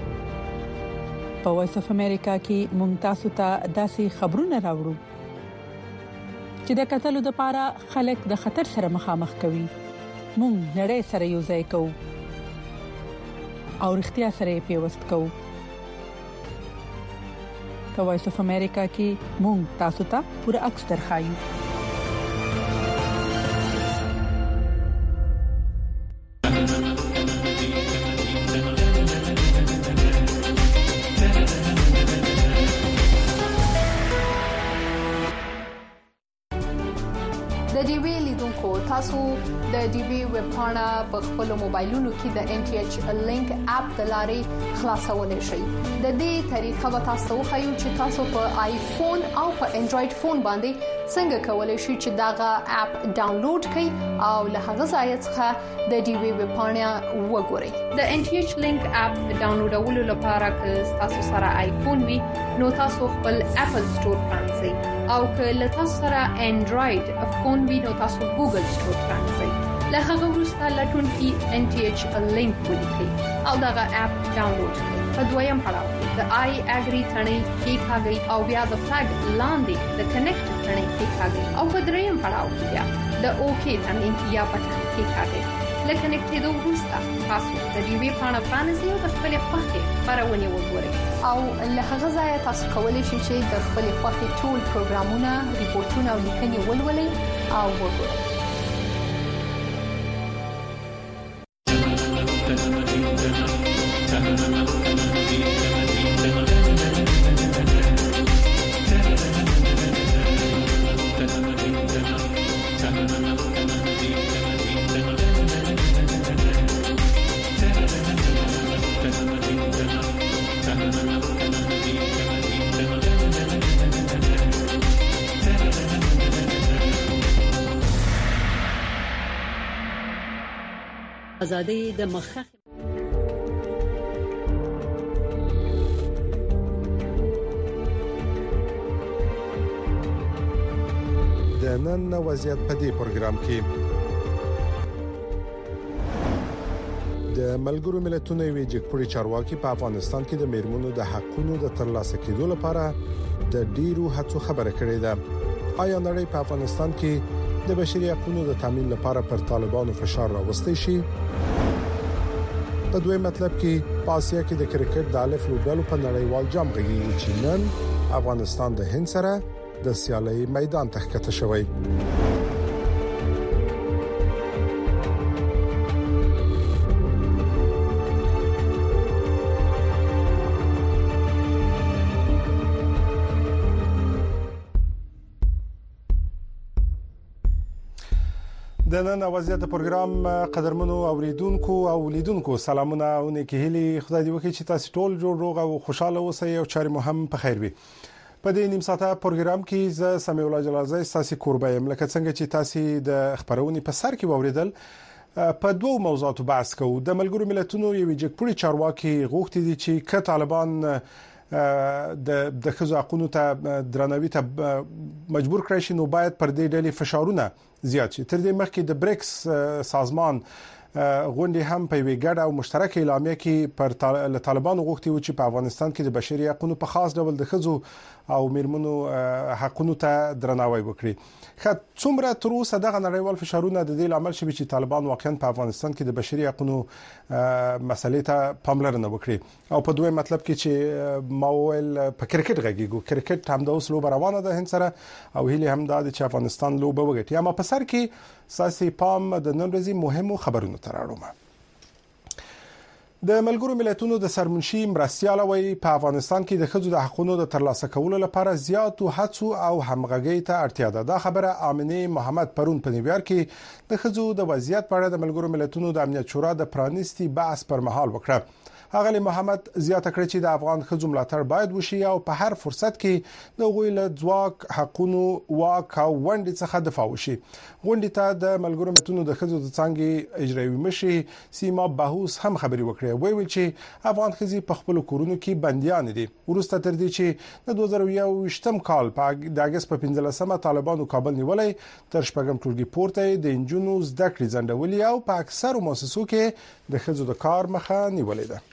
[SPEAKER 11] په وایس اف امریکا کې ممتاز ته داسې خبرونه راوړو چې د قتل لپاره خلک د خطر سره مخامخ کوي موږ نړۍ سره یو ځای کوو او اړتیا سره پیوست کوو په وایس اف امریکا کې موږ تاسو ته پوره عکس درخایو
[SPEAKER 12] تاسو د ډي بي ویب پاڼه په خپل موبایلونو کې د ان ټي ایچ لینک اپ د لارې خلاصولای شئ د دې طریقه به تاسو خو چې تاسو په آیفون او په انډراید فون باندې څنګه کولای شئ چې داغه اپ ډاونلوډ کړئ او له هغه ځای څخه د ډي بي ویب پاڼه وګورئ د ان ټي ایچ لینک اپ ډاونلوډولو لپاره که تاسو سره آیفون وي نو تاسو خپل اپل سٹور پرانځئ او که له تاسو سره انډراید فون وي نو تاسو ګوګل سٹور پرانځئ له هغه وروسته لټون کې ان ټي ایچ لینک ولیکئ او داغه اپ ډاونلوډ کړئ په دویم پړاو د آی اګری ثنې کې ښاګي او بیا د فلګ لاندې د کنیکټ ثنې کې ښاګي او په دریم پړاو کې بیا د اوکی ثنې یا بټن کې ښاګي لکه نکټېدو وروسته تاسو د دې وی پاڼه پرانیزئ او د خپل خوښې خبرونه وګورئ او له هغه ځای تاسو کولی شئ چې د خپل خوښې ټول پروګرامونه ریپورتونه او لیکنې ولولئ او وګورئ
[SPEAKER 13] ازادي د مخه
[SPEAKER 14] د نن وضعیت په دې پروګرام کې د ملګرو ملتونو یوې جګپړې چارواکي په افغانستان کې د میرمنو د حقوقو د ترلاسه کېدو لپاره د ډیرو هڅو خبره کړې ده. آیا نړۍ په افغانستان کې د بشري حقوقو د تامین لپاره پر طالبانو فشار راوستي شي؟ په دوی مطلب کې په اسیا کې د کرکټ د الف لوبډالو په نړیوال جام غږیږي چې نن افغانستان د هند سره د سیالي میدان ته ښکته شوی. د نن وضعیت پروګرام قدرمنو اوریدونکو او لیدونکو سلامونه او نیکهلی خدای دې وکړي چې تاسو ټول جوړ روغ او خوشاله اوسئ او چاري مو هم په خیر وي. په دې نیم ساعته پروګرام کې ز سمیع الله جلالزی تاسو قربا یم لکه څنګه چې تاسو د خبرونې په سر کې ووریدل. په دوه موضوعاتو بحث کوو. د ملګرو ملتونو یو جګپړي چارواکي غوښتي دي چې ک طالبان د د خزو حقوقو ته درناوي ته مجبور کړي شي، نو باید پر دې ډلې فشارونه زیات شي. تر دې مخکې د بریکس سازمان غونډې هم په وی ګډه او مشترکه اعلامیه کې پر طالبانو غوښتي و چې په افغانستان کې د بشري حقوقو په خاص ډول د خزو او میرمنو حقوقو ته درناوی وکړي. خو څومره تر اوسه دغه نړیوال فشارونه د دې لامل شوي چې طالبان واقعا په افغانستان کې د بشري حقوقو مسلې ته پاملرنه وکړي. او په دوی مطلب کې چې ماویل په کرکټ غږیږي، کرکټ هم د اوس لوب روانه ده هند سره او هیله هم د چې افغانستان لوب وګټي. اما په سر کې ساسي پام د نن ورځې مهمو خبرونو ته راوړم. د ملګرو ملتونو د سرمنشي مرستيال وی په افغانستان کې د خځو د حقوقو د ترلاسه کولو لپاره زیاتو هڅو او همغږۍ ته اړتیا ده. دا خبره آمنه محمد پرون په نیویارک کې د خځو د وضعیت په اړه د ملګرو ملتونو د امنیت شورا د پرانیستي بحث پر مهال وکړه. اغلی محمد زیاته کړی چې د افغان خځو ملاتړ باید وشي او په هر فرصت کې د غوی له ځواک حقوقو واک او ونډې څخه دفاع وشي. غونډې ته د ملګرو ملتونو د خځو د څنګه اجرایي مشر سیما باهوس هم خبري وکړه. وی ویل چې افغان خځې په خپل کورونو کې بنديان دي. ورسته تر دې چې د دوه زره یوویشتم کال په د اگست په پنځلسمه طالبانو کابل نیولې تر شپږم ټولګي پورته د انجونو زده کړې ځنډولې او په اکثر مؤسسو کې د خځو د کار مخه نیولې ده.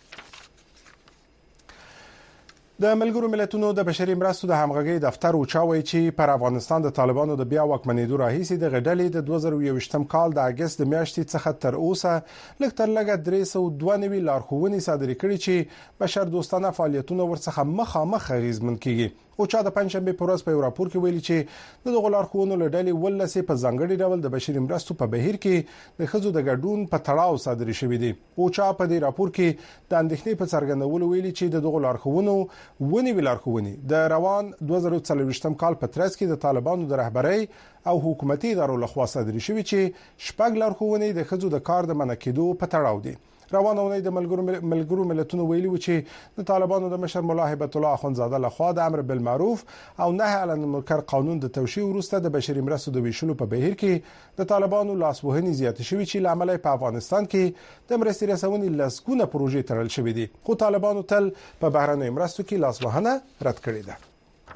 [SPEAKER 14] د ملګرو ملتونو د بشري مرستو د همغږۍ دفتر اوچاوي چې پر افغانستان د طالبانو د بیا واکمنېدو راهیسې د غډلې د دوه زره یوویشتم کال د اگست د میاشتې څخه تر اوسه لږ تر لږه درې سوه دوه نوي لارښوونې صادرې کړې چې بشر دوستانه فعالیتونه ورڅخه مخامخ اغیزمن کیږي. او چا د پنځشنبه په ورځ په یو راپور کې ویلي چې د دغه لارښوونو له ډلې ولسې په ځانګړي ډول د بشري مرستو په بهیر کې د خځو د ګډون په تړاو صادرې شوې دي. او چا په دې راپور کې د اندېښنې په څرګندولو ویلي چې د دغه لارښوونو ونی ویلارښوونې د روان دوه زره څلوېښتم کال په ترڅ کې د طالبانو د رهبرۍ او حکومتي ادارو لخوا صادرې شوې چې شپږ لارښوونې د خځو د کار د منع کېدو په تړاو دي. روانه ونې د ملګرو ملګرو ملتونو ویلي و چې د طالبانو د مشر مولا هیبت الله اخوندزاده لخوا د امر بالمعروف او نهي عن المنکر قانون د توشیح وروسته د بشري مرستو د ویشلو په بهیر کې د طالبانو لاسوهنې زیات شوې چې لامل په افغانستان کې د مرستې رسونې لسګونه پروژې تړل شوې دي. خو طالبانو تل په بهرنۍ مرستو کې لاسوهنه رد کړې ده.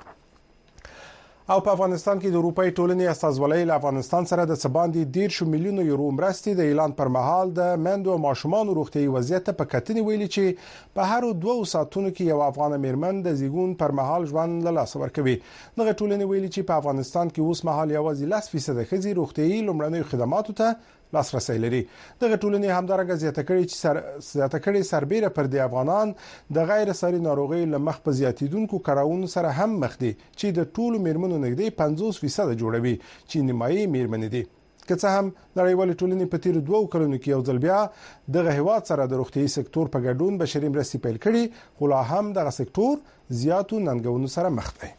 [SPEAKER 14] او په افغانستان کې د اروپای ټولنې استازولۍ له افغانستان سره د سباندې ډیر میلیون یورو مرستې د اعلان پر مهال د مندو او ماشومان روغتيایي وضعیت په کتنې ویلي چې په هر دوه ساعتونو کې یو افغان میرمن د زیګون پر مهال ژوند له لاس ورکوي. دغه ټولنې ویلي چې په افغانستان کې اوس مهال یوازې لس فیصد ښځې روغتيایي لومړنیو خدماتو ته لاسرسي لري. دغه ټولنې همدارنګه زیاته کړې چې سر زیاته کړې سربېره پر د افغانان د غیر ساري ناروغي لمخ په زیاتیدونکو کراونو سره هم مخ دي چې د ټولو میرمنو نږدې پنځوس فیصد جوړوي چې نیمایي میرمنې دي. که څه هم نړیوال ټولنې په تیر دوه کلونو کې یو ځل بیا دغه هیواد سره د روغتيایي سکتور په ګډون بشري مرستې پیل کړي، خو لا هم دغه سکتور زیاتو ننګونو سره مخ دی.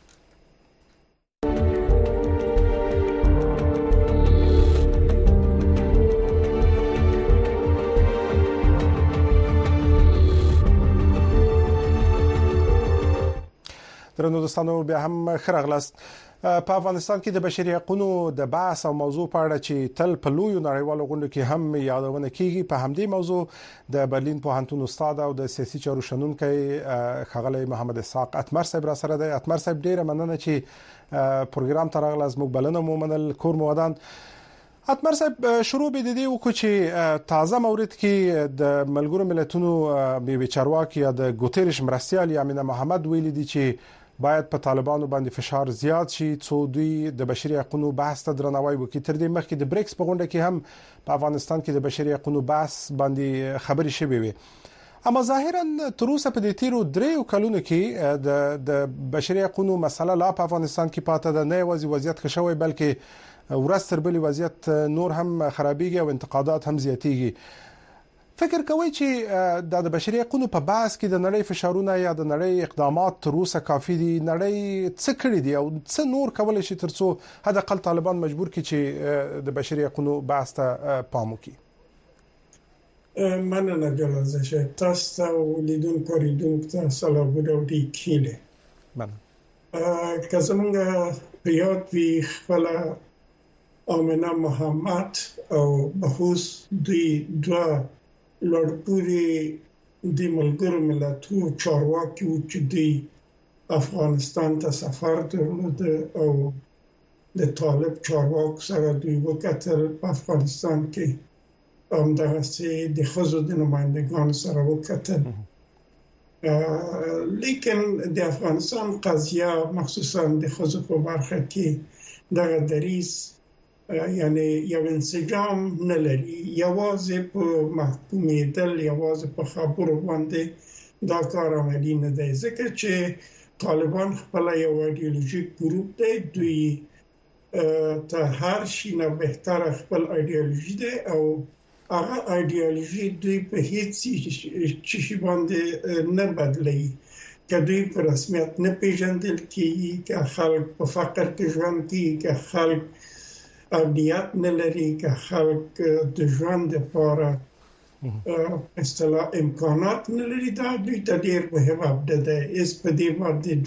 [SPEAKER 14] درنو دوستانو بیا هم خرغلست. په افغانستان کې د بشري حقوقو د بحث او موضوع په اړه چې تل په لویو نړیوالو غونډو کې هم یادونه کیږي په همدې موضوع د برلین پوهنتون استاد او د سیاسي چارو شنونکي ښاغلی محمد اسحاق اتمر صاحب را سره دی. اتمر صاحب ډیره مننه چې پروګرام ته راغلاست، موږ بلنه مو منل. کور مو ودان. اتمر صاحب شروع به د دې وکړو چې تازه مورد کې د ملګرو ملتونو بي چارواکي یا د ګوتریش مرستيال یامینه محمد ویلي دي چې باید په طالبانو باندې فشار زیات شي څو دوی د بشري حقوقو بحث ته درناوی وکړي. تر دې مخکې د بریکس په غونډه کې هم په افغانستان کې د بشري حقوقو بحث باندې خبرې شوې وي، اما ظاهرا تر اوسه په دې تیرو دریو کلونو کې د د بشري حقوقو مسله لا په افغانستان کې پاتې ده، نه یوازې وضعیت ښه شوی بلکې ورځ تر بلې وضعیت نور هم خرابېږي او انتقادات هم زیاتېږي. فکر کوي چې د بشري حقوقو په بحث کې د نړۍ فشارونه یا د نړۍ اقدامات تر اوسه کافي دي؟ نړۍ څه کړی دي او څه نور کولای شي ترڅو حد اقل طالبان مجبور کړي چې د بشري حقوقو بحث ته پام وکړي؟
[SPEAKER 13] مننه جلازه تاسو او لیدونکو ریدونکو ته سلامونه او ډیکیله. مننه. که زمونږ په یاد وي خپل آمنه محمد او بخوص دوی دوه لړپوري د ملګرو ملتونو چارواکي و چې دوی افغانستان ته سفر درلود او د طالب چارواکو سره دوی وکتل په افغانستان کې همدغسې د ښځو د نمایندګانو سره وکتل. لیکن د افغانستان قضیه مخصوصا د ښځو په برخه کې دغه دریځ یعنی یو انسجام نه لري، یوازې په محکومیدل یوازې په خبرو باندې دا کار عملي نه دی، ځکه چې طالبان خپل یو ایدئولوژیک ګروپ دی، دوی ته هر شي نه بهتر خپل ایدئولوژي دی او هغه ایدئولوژي دوی په هیڅ شي باندې نه بدلوي. که دوی په رسمیت نه پیژندل کیږي، که خلک په فقر کې ژوند کوي، که خلک امنیت نه لري، که خلک د ژوند لپاره اصطلاح امکانات نه لري، دا دوی ته ډیر مهم عبده ده. اس په دې باندې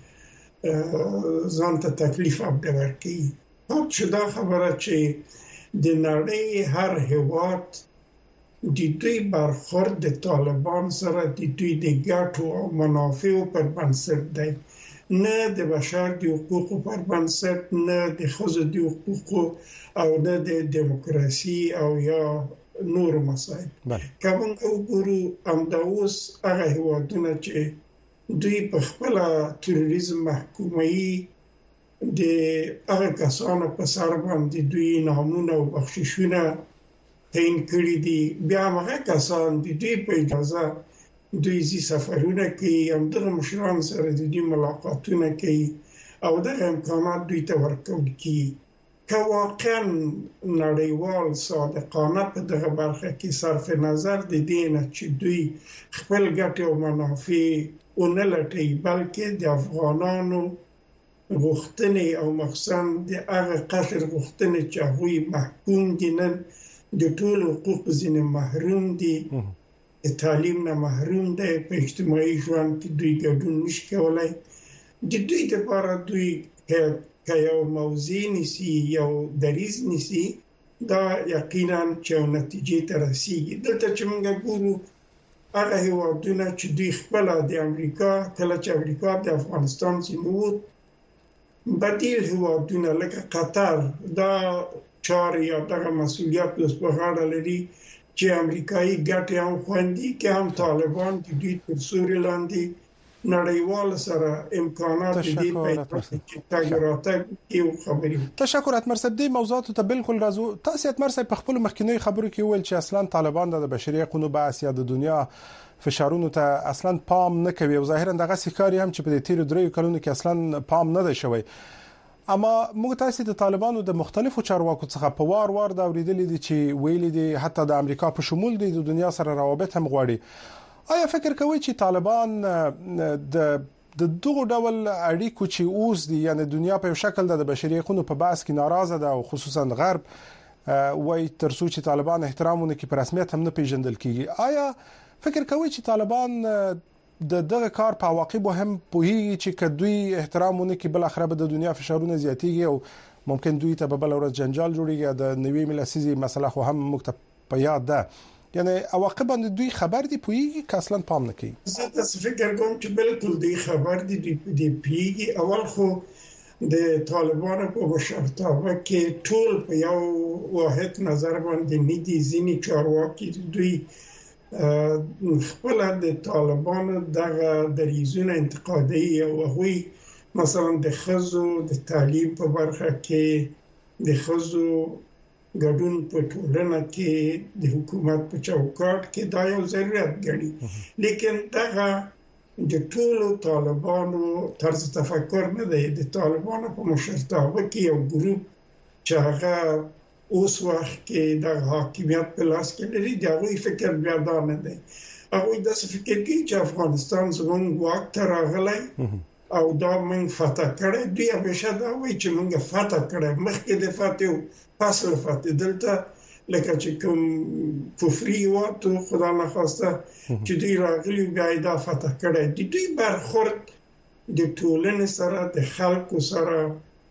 [SPEAKER 13] دوی ځان ته تکلیف عبده ورکوي. پات شده خبره چې د نړۍ هر هیواد د دوی برخورد د طالبان سره د دوی د ګټو او منافعو پر بنسټ دی، نه د بشر د حقوقو پر بنسټ، نه د ښځو د حقوقو او نه د دیموکراسي او یا نور مسایل. که موږ وګورو همدا اوس هغه هیوادونه چې دوی په خپل تروریزم محکوموي، د هغه کسانو په سر باندې دوی نامونه او بخششونه تعیین کړي دي، بیا هغه کسان د دوی په اجازه دوی زی سفرونه کوي، همدغه مشران سره د دوی ملاقاتونه کوي او دغه امکانات دوی ته ورکول کیږي. که واقعا نړیوال صادقانه په دغه برخه کې صرف نظر د دې نه چې دوی خپل ګټې او منافع ونه لټوي بلکې د افغانانو غوښتنې او مخصوصا د هغه قشر غوښتنې چې هغوی محکوم دي، نن د ټول حقوق ځینې محروم دي، تعلیم نه محروم دی، په اجتماعي ژوند کې دوی ګډون نشي کولای، د دوی لپاره دوی که یو موضوع نیسي یو دریځ نیسي دا یقینا چې نتیجې ته رسیږي. دلته چې موږ ګورو هغه هیوادونه چې دوی خپل د امریکا کله چې امریکا د افغانستان څخه بدیل هیوادونه لکه قطر دا چارې یا دغه مسؤلیت اوس په غاړه لري چې امریکایي ګټې هم خوندي کې هم طالبان د دوی تر سوري لاندې نړیوال سره امکانات دي په تغیراتو یو خبري.
[SPEAKER 14] تشکر اتمر صاحب. دې موضوعات ته بالکل راځو. تاسو اتمر صاحب په خپل مخکینی خبرو کې ویل چې اصلا طالبان د بشري حقوقو بحث یا د دنیا فشارونو ته اصلا پام نه کوي او ظاهرا دغه سکاري هم چې په دې تیر درې کلونو کې اصلا پام نه دی شوی. اما موږ تاسو د طالبانو د مختلفو چارواکو څخه په وار وار دا اوریدلې دي چې ویلي دي حتی د امریکا په شمول دي د دنیا سره روابط هم غواړي. آیا فکر کوئ چې طالبان د د دغه ډول اړیکو چې اوس دي یعنی دنیا په شکل د بشري حقوقو په بحث کې ناراضه ده او خصوصا غرب وای ترڅو چې طالبان احترامونه کې په رسمیت هم نه پیژندل کیږي، آیا فکر کوئ چې طالبان د دغه کار په عواقب هم پوهیږي چې کدوې احترامونه کې بل اخره به د دنیا فشارونه زیاتیږي او ممکن دوی ته بل ورځ جنجال جوړیږي. د نوې ملاسیزي مسله خو هم مکتب په یاد ده، یعنی عواقب باندې دوی خبر دي پوهیږي که اصلا پام نه کوي.
[SPEAKER 13] زه تاسو فکر کوم چې بالکل دوی خبر دي دی پیږي. اول خو د طالبانو په مشرتابه کې ټول په یو واحد نظر باندې نه دي. ځینې چارواکي دوی خپل د طالبانو دغه دریزونه انتقادي او هغوی مثلا د خزو د تعلیم په برخه کې د خزو ګډون په ټولنه کې د حکومت په چوکاټ کې دا یو ضرورت ګڼي. لیکن دغه د ټولو طالبانو طرز تفکر نه دی. د طالبانو په مشرتابه کې یو ګروپ چې هغه اوس وخت کې د حاکمیت په لاس کې لري، دا غوي فکر بیا دا نه دی. هغه د فکر کې چې افغانستان زموږ واک ته راغلی او دا موږ فتح کړی. دوی همیشه دا وایي چې موږ فتح کړی، مخکې د فتح پس فتح. دلته لکه چې کوم کفري واتو خدا نخواسته چې دوی راغلي بیا دا فتح کړی. د دوی برخورد د ټولنې سره د خلکو سره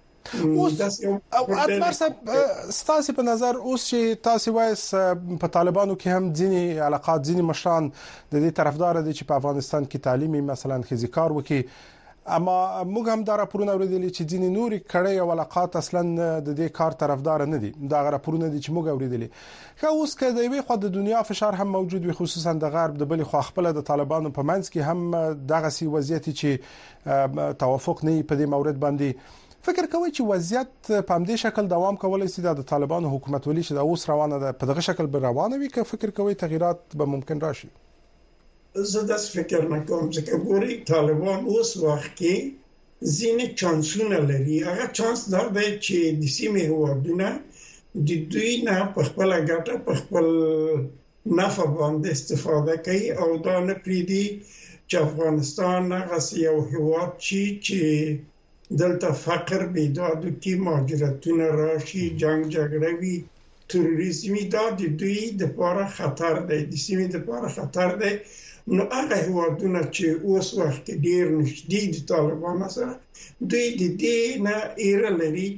[SPEAKER 14] اوس او اتمر صاحب ستاسو په نظر اوس چې تاسو وایس په طالبانو کې هم ځینی علاقات ځینی مشران د دې طرفدار دي چې په افغانستان کې تعلیمي مثلا خزیکار وکي، اما موږ هم دا راپورونه اوریدلي چې ځینی نوري کړي او علاقات اصلا د دې کار طرفدار نه دي. دا راپورونه دي چې موږ اوریدلي. خو اوس که د یوې خوا د دنیا فشار هم موجود وي، خصوصا د غرب، د بلې خوا خپل د طالبانو په منځ کې هم دغه سی وضعیت چې توافق نه په دې مورد باندې، فکر کوي چې وضعیت په همدې شکل دوام کولای شي د طالبانو حکومت ولې چې د اوس روانه ده په دغه شکل به روانه وي، که فکر کوي تغیرات به ممکن راشي؟
[SPEAKER 13] زه د فکر نه کوم چې ګوري طالبان اوس وخت کې ځینې چانسونه لري. هغه چانس دا دی چې د سیمې هوادونه د دوی نه په خپل ګټه په خپل نفع باندې استفاده کوي او دا نه پریدي چې افغانستان هغه یو هیواد شي چې دلته فقر بیداد کی مهاجرتونه راشي، جنگ جګړه وي، تروریزم. دا د دوی د لپاره خطر دی، د سیمې د لپاره خطر دی. نو هغه هیوادونه چې اوس وخت ډیر نږدې د طالبانو سره دوی د دې نه ایره لري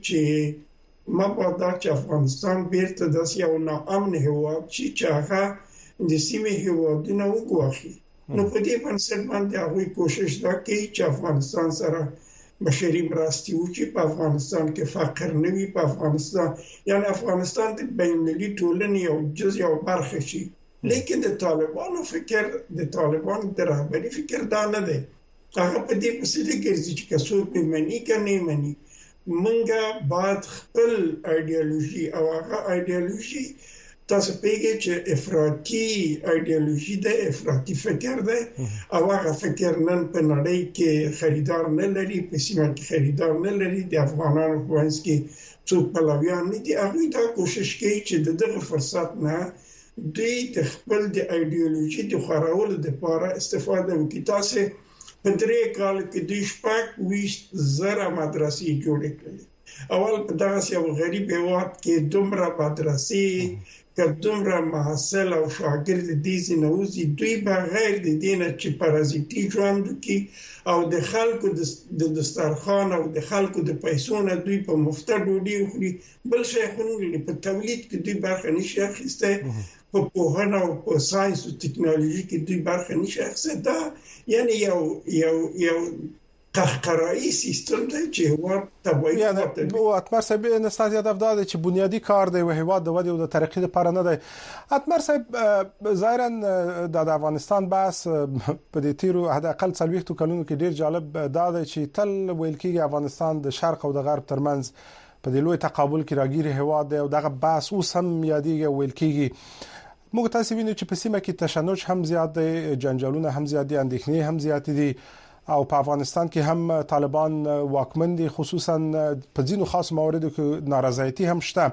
[SPEAKER 13] چې مبادا چې افغانستان بیرته د یو ناامن هیواد شي چې هغه د سیمې هیوادونه وګواخي. نو په دې باندې باندې هغه کوشش دا کوي چې افغانستان سره بشري مرستې وکړي، په افغانستان کې فقر نه وي، په افغانستان یعنی افغانستان د بین‌المللي ټولنې یو جز یو برخه شي. لیکن د طالبانو فکر د طالبانو د رهبري فکر دا نه دی. هغه په دې پسې دی ګرځي چې څوک یې مني که نه مني. موږ باید خپل ایډیالوژي او هغه ایډیالوژي تاسو پیګه چې افراطي ایډیالوژي ده، افراطي فکر ده او هغه فکر نن په نړۍ کې خریدار نه لري، په سیمه کې خریدار نه لري. د افغانانو په منځ کې څوک پلویان نه دي. هغه دا کوشش کوي چې دغه فرصت نه دوی د خپل د ایډیالوژي د خورولو لپاره استفاده وکړي. تاسو په درې کال کې د شپږ ویشت زره مدرسې جوړې کړې. اول په دغه یو غریب هیواد کې دومره مدرسې که دومره محصل او شاګرد دي زنوزي، دوی بغیر د دینه چې پارازیتي ژوند کوي او د خلکو د دسترخوان او د خلکو د پیسو نه دوی په مفته ډوډۍ خوري. بل شي خونلي په تولید کې دوی برخه نشي اخیسته، په پوهنه او په ساينس او ټکنالوژي کې دوی برخه نشي اخیسته. دا یعنی یو یو یو قهقرایی سیستم دی چې هوا تبعی
[SPEAKER 14] یعنی او اتمر صاحب نستاز هدف داده چې بنیادی کار دی و هوا د ودی او د ترقی لپاره نه دی. اتمر صاحب ظاهرا د افغانستان بحث په دې تیرو حد اقل څلويختو کلونو کې ډیر جالب داده چې تل ویل کېږي افغانستان د شرق او د غرب ترمنځ په دې لوی تقابل کې راګیر هوا دی او دغه بحث اوس هم یادېږي ویل کېږي. موږ تاسو وینئ چې په سیمه کې تشنج هم زیات دی، جنجالونه هم زیات دي، اندېښنې هم زیات دي او په افغانستان کې هم طالبان واکمن دي، خصوصا په ځینو خاص مواردو کې نارضایتي هم شته.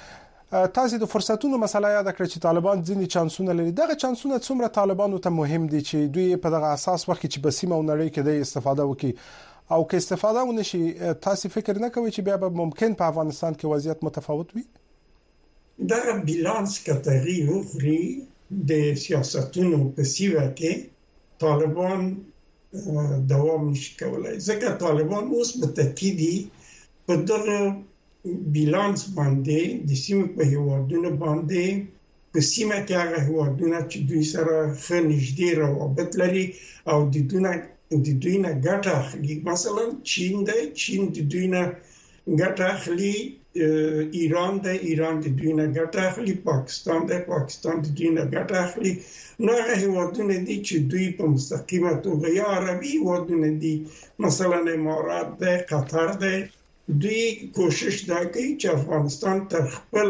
[SPEAKER 14] تاسو د فرصتونو مسله یاد کړئ چې طالبان ځینې چانسونه لري. دغه چانسونه څومره طالبانو ته مهم دي چې دوی په دغه اساس وخت چې په سیمه او نړۍ کې د استفاده وکړي او که استفاده ونشي، تاسو فکر نه کوئ چې بیا به ممکن په افغانستان کې وضعیت متفاوت وي؟
[SPEAKER 13] دا بیلانس کتغی وخوري د سیاستونو په سیمه کې طالبان دوام نشي کولای. ځکه طالبان اوس متکیدي په دغه بیلانس باندې د سیمې په هیوادونو باندې په سیمه کې هغه هیوادونه چې دوی سره ښه نږدې روابط لري او د دوی نه د دوی نه ګټه اخلي. مثلا چین دی، چین د دوی نه ګټه اخلي، ایران دی، ایران د دوی نه ګټه اخلي، پاکستان دی، پاکستان د دوی نه ګټه اخلي. نو هغه هیوادونه دي چې دوی په مستقیمه توګه یا عربي هیوادونه دي، مثلا امارات دی، قطر دی، دوی کوشش دا کوي چې افغانستان تر خپل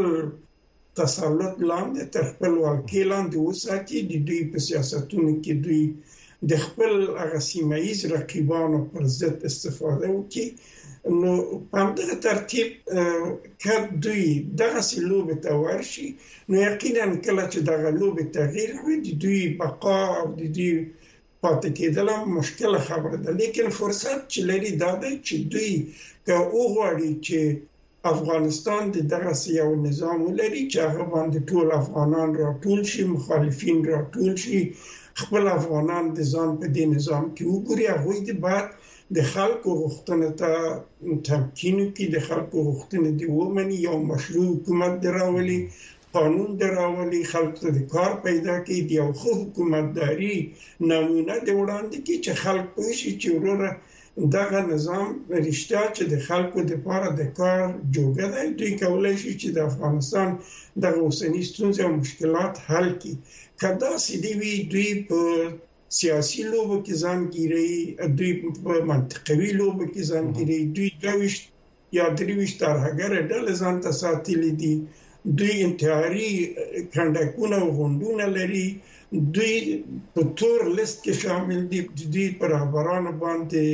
[SPEAKER 13] تسلط لاندې، تر خپل ولکې لاندې وساتي. د دوی په سیاستونو کې دوی د خپل هغه سیمه ییز رقیبانو پر ضد استفاده وکړي. نو په همدغه ترتیب که دوی دغسې لوبې ته ورشي، نو یقینا کله چې دغه لوبې تغییر وي، د دوی بقا او د دوی پاتې کېدل مشکله خبره ده. لیکن فرصت چې لري دا دی چې دوی که وغواړي چې افغانستان د دغسې یو نظام ولري چې هغه باندې ټول افغانان راټول شي، مخالفین راټول شي، خپل افغانان د ځان په دې نظام کې وګوري، هغوی د بعد د خلکو غوښتنې ته تمکین وکړي، د خلکو غوښتنې دې ومني، یو مشروع حکومت دې راولي، قانون دې راولي، خلکو ته د کار پیدا کړي، د یو ښه حکومتداري نمونه دې وړاندې کړي چې خلک پوه شي چې وروره دغه نظام رښتیا چې د خلکو لپاره د کار جوګه دی. دوی کولی شي چې د افغانستان دغه اوسني ستونزې او مشکلات حل کړي. که داسې دې وي، دوی په سیاسي لوبو کې ځان ګیري، دوی په منطقوي لوبو کې ځان ګیري، دوی دویشت یا درویشت ترهګره ډلې ځان ته ساتلي دي، دوی انتحاري کنډکونه او غونډونه لري، دوی په تور لیست کې شامل دي، دوی پر رهبرانو باندې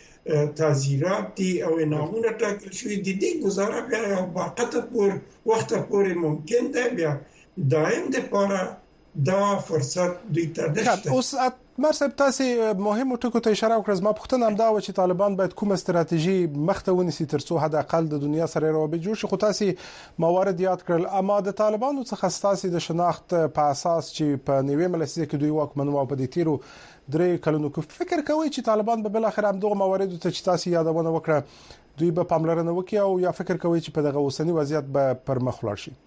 [SPEAKER 13] تعزیرات دي او انعامونه ټاکل شوي دي. دې ګزاره بیا یو باقته پور وخت پورې ممکن ده، بیا دایم دپاره دا فرصت دوی ته نشته.
[SPEAKER 14] اوس مرسب تاسو مهمه ټکو ته اشاره وکړه. ما پوښتنه هم دا و چې طالبان باید کومه ستراتیژي مخته ونیسي ترڅو حد اقل د دنیا سره روابط جوړ شي. خو تاسو موارد یاد کړل، اما د طالبانو څخه تاسو د شناخت په اساس چې په نوې ملسیه کې دوی واکمن او په دې تیرو درې کلونو کې فکر کوي چې طالبان به بل اخر هم دغه موارد ته چې تاسو یادونه وکړه دوی به پاملرنه وکړي، او یا فکر کوي چې په دغه اوسنی وضعیت به پر مخ لاړ شي؟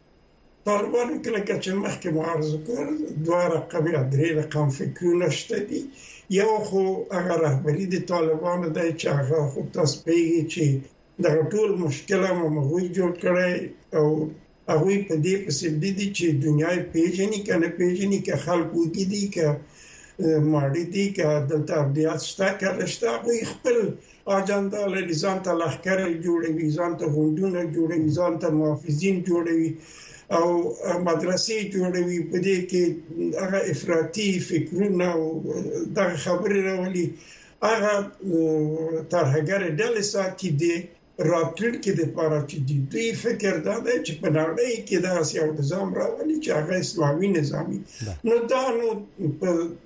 [SPEAKER 13] طالبان کله چې مخکې معارضه کړ، دوه رقم یا درې رقم فکرونه شته دي. یو خو هغه رهبري د طالبانو دی چې هغه خو تاسو پیږي چې دغه ټول مشکل هم هغوی جوړ کړی او هغوی په دې پسې دي چې دنیا یې پیژني که نه پیژني، که خلک وږي دي، که ماړه دي، که دلته ابدیات شته که نشته. هغوی خپل اجنډا لري، ځان ته لښکر جوړوي، ځان ته غونډونه جوړوي، ځان ته محافظین جوړوي او مدرسې جوړوي. په دې کې هغه افراطي فکرونه او دغه خبرې راولي. هغه ترهګر ډلې ساتي دي راتلونکي لپاره چې دوی فکر دا دی چې په نړۍ کې دا یو نظام راولي چې هغه اسلامي نظامي. نو دا نو په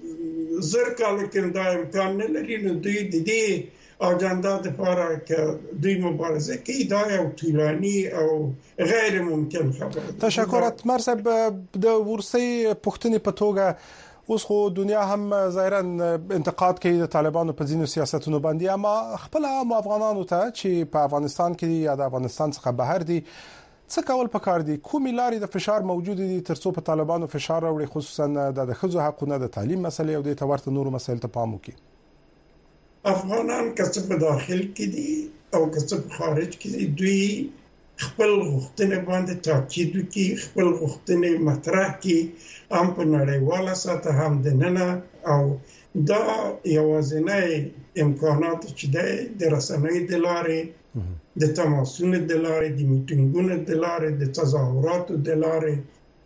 [SPEAKER 13] زر کال کې دا امکان نه لري. نو دوی د دې اجنډا لپاره کې دوی مبارزه کوي. دا یو طولاني او غیر ممکن خبره ده.
[SPEAKER 14] تشکر اتمر صاحب. د ورسي پښتني په توګه اوس خو دنیا هم ظاهرا انتقاد کوي د طالبانو په ځینو سیاستونو باندې، اما خپل عام افغانانو ته چې په افغانستان کې یا د افغانستان څخه بهر دي څه کول پکار دي؟ کومې لارې د فشار موجود دي ترڅو په طالبانو فشار راوړي، خصوصا د ښځو حقوقونه، د تعلیم مسلې او د تورته نورو مسایل ته پام وکړي؟
[SPEAKER 13] افغانان که څه په داخل کې دي او که څه په خارج کې دي، دوی خپل غوښتنې باندې تاکید وکړي، خپل غوښتنې مطرح کړي، هم په نړیواله سطح هم دننه. او دا یوازینی امکانات چې د رسنۍ د لارې، د تماسونو د لارې، د میټینګونو د لارې، د تظاهراتو د لارې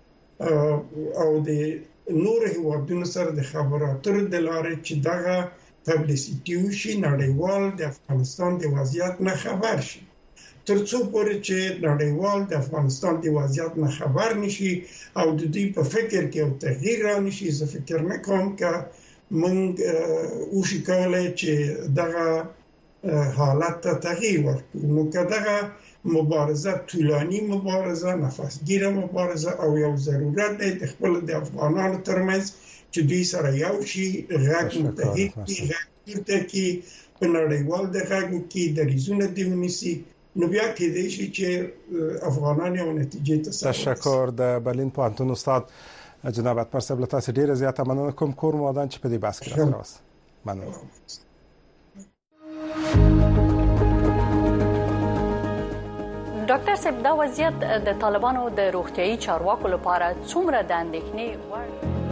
[SPEAKER 13] او د نور هیوادونو سره د خبرو اترو د لارې چې دغه پبلیسیټي وشي، نړیوال د افغانستان د وضعیت نه خبر شي. ترڅو پورې چې نړیوال د افغانستان د وضعیت نه خبر نشي او د دوی په فکر کې یو تغییر رانشي، زه فکر نه کوم چې موږ وشي کولای چې دغه حالت ته تغییر ورکړي. نو کداغه مبارزه طولانی مبارزه نفسگیر مبارزه او یو ضرورت دی د خپل د افغانانو ترمنځ چې دوی سره یو شي غږ متحد کی غږ کې په نړیوال د غږ کې د ریزونه دیونیسي نو بیا کې دی چې افغانان یو نتیجې ته
[SPEAKER 14] تشکر د برلین پوهنتون استاد جناب اکبر صاحب له تاسو ډیره زیاته مننه کوم کور مودان چې په دې بحث کې راوست. مننه.
[SPEAKER 15] ډاکټر صاحب دا وضعیت د طالبانو د روغتيایي چارواکو لپاره څومره د اندېښنې وړ؟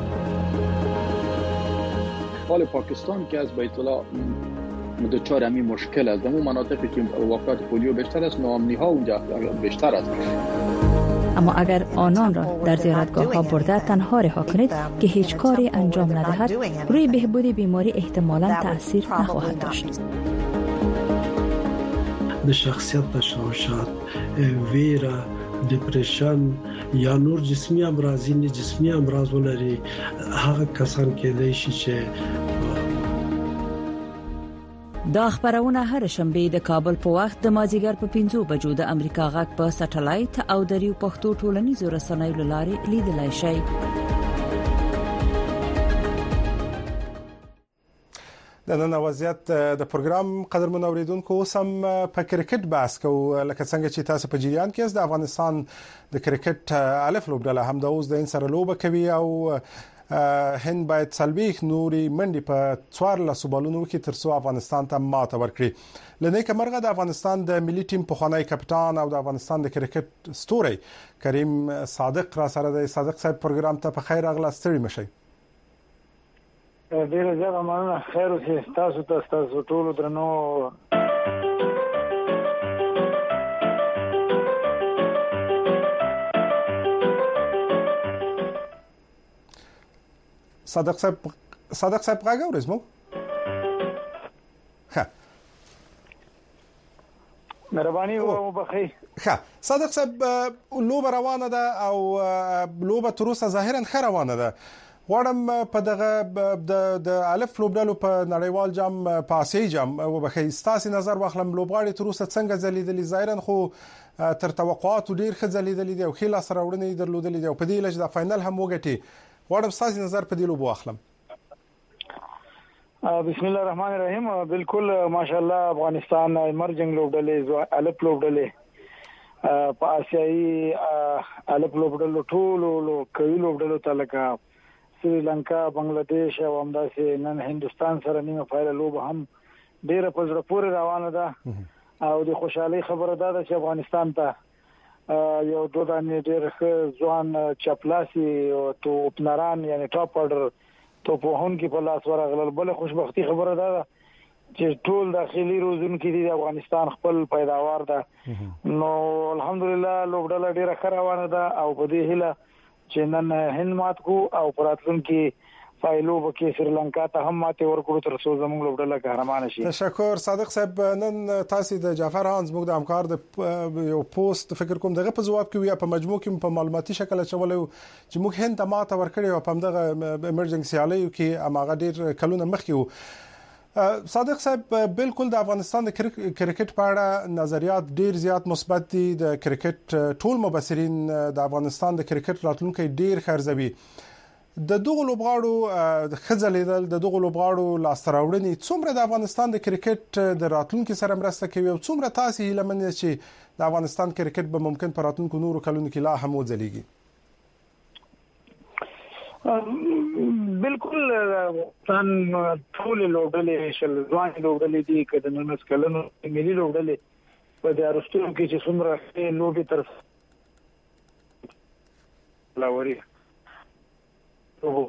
[SPEAKER 16] حال پاکستان که از بیت الله دچار همین مشکل است. در اون مناطقی که واقعات پولیو بیشتر است ناامنی ها اونجا بیشتر است.
[SPEAKER 17] اما اگر آنان را در زیارتگاه ها برده تنها رها کنید که هیچ کاری انجام ندهد روی بهبود بیماری احتمالاً تأثیر نخواهد داشت.
[SPEAKER 18] د شخصیت تشوشات، ویره، دپریشن یا نور جسمی امراض نه جسمی امراض ولري هغه کسان کېدای شي چې
[SPEAKER 17] دا خبرونه هر شنبه د کابل په وخت د مازیګر په پنځو بجو د امریکا غږ په سټلایټ او د ریو پښتو ټولنیزو رسنیو لارې لیدلای شئ.
[SPEAKER 14] د نن وضعیت د پروګرام قدرمن اوریدونکو اوسم په کرکټ بحث کوو. لکه څنګه چې تاسو په جریان کې د افغانستان د کرکټ الف لوبډله هم د اوس د انسره لوبه کوي او هند باید سلبیخ نوري منډي په څوار لا سوبالونو کې ترڅو افغانستان ته ماته ورکړي. لنیک مرغه د افغانستان د ملي ټیم په خوانی کپټان او د افغانستان د کرکټ ستوري کریم صادق را سره د صادق صاحب پروګرام ته په خیر اغلا ستړي مشي.
[SPEAKER 19] ډیره زیاته مننه. خیر اوسې تاسو ته تاسو ټول درنو
[SPEAKER 14] صادق صاحب صادق صاحب راغی ورزمو ها
[SPEAKER 19] مهرباني او بخي
[SPEAKER 14] ها صادق صاحب لوبه روانه ده او لوبه تر اوسه ظاهرا ښه روانه ده. غواړم په دغه د الف لوبډلو په نړیوال جام په آسیایي جام وبخي ستاسو نظر واخلم لوبغاړي تر اوسه څنګه ځلیدلې ظاهرا خو تر توقعاتو ډیر ښه ځلیدلې دي او خلاص راوړنې درلودلې دي او په دې لږ د فائنل هم وګټي. غواړم ستاسو نظر په دې لوبو واخلم.
[SPEAKER 19] بسم الله الرحمن الرحیم. بالکل ماشاءالله افغانستان ایمرجنګ لوبډلې الف لوبډلې په آسیایي الف لوبډلو ټولو کوي لوبډلو تعلق سریلانکا بنگلاديش او همداسې نن هندستان سره نیمه فایل لوب هم ډیره په زړه پورې روانه ده او د خوشحالي خبره ده چې افغانستان ته یو دوه دانې ډېر ښه ځوان چپلاسي او توپنران یعنی ټاپ اورډر توپوهونکي په لاس ورغلل. بل خوشبختی خبره ده چې ټول داخلي روزونکي دي افغانستان خپل پیداوار ده. نو الحمدلله لوبډله ډیره ښه روانه ده او په دې هیله چې نن هند مات کو او پراتلونکي فایلو کې سریلانکا ته هم ماته ورکړو تر څو زموږ لوبډله قهرمان شي.
[SPEAKER 14] تشکر صادق صاحب. نن تاسو د جعفر هانز موږ د همکار د یو پوسټ فکر کوم دغه په جواب کې یا په مجموع کې په معلوماتي شکل چولې چې موږ هند ته ماته ورکړو او په دغه ایمرجنسي حالې کې اماغه ډیر کلونه مخکې وو. صادق صاحب بالکل د افغانستان د کرکټ په اړه نظریات ډیر زیات مثبت دي. د کرکټ ټول مبصرین د افغانستان د کرکټ راتلونکي ډیر خرځوي. د دغه لوبغاړو خځلیدل د دغه لوبغاړو لاستراوړنې څومره د افغانستان د کرکټ د راتلونکي سره مرسته کوي او څومره تاسو هیلمن چې د افغانستان کرکټ به ممکن په راتلونکو نورو کلونو کې لا هم وځلېږي.
[SPEAKER 19] بالکل تن ټول لوبډلې شل ځوان لوبډلې دي کله نو مسکلنو ملي لوبډلې په د ارستو کې چې څومره لوبي تر لاوري او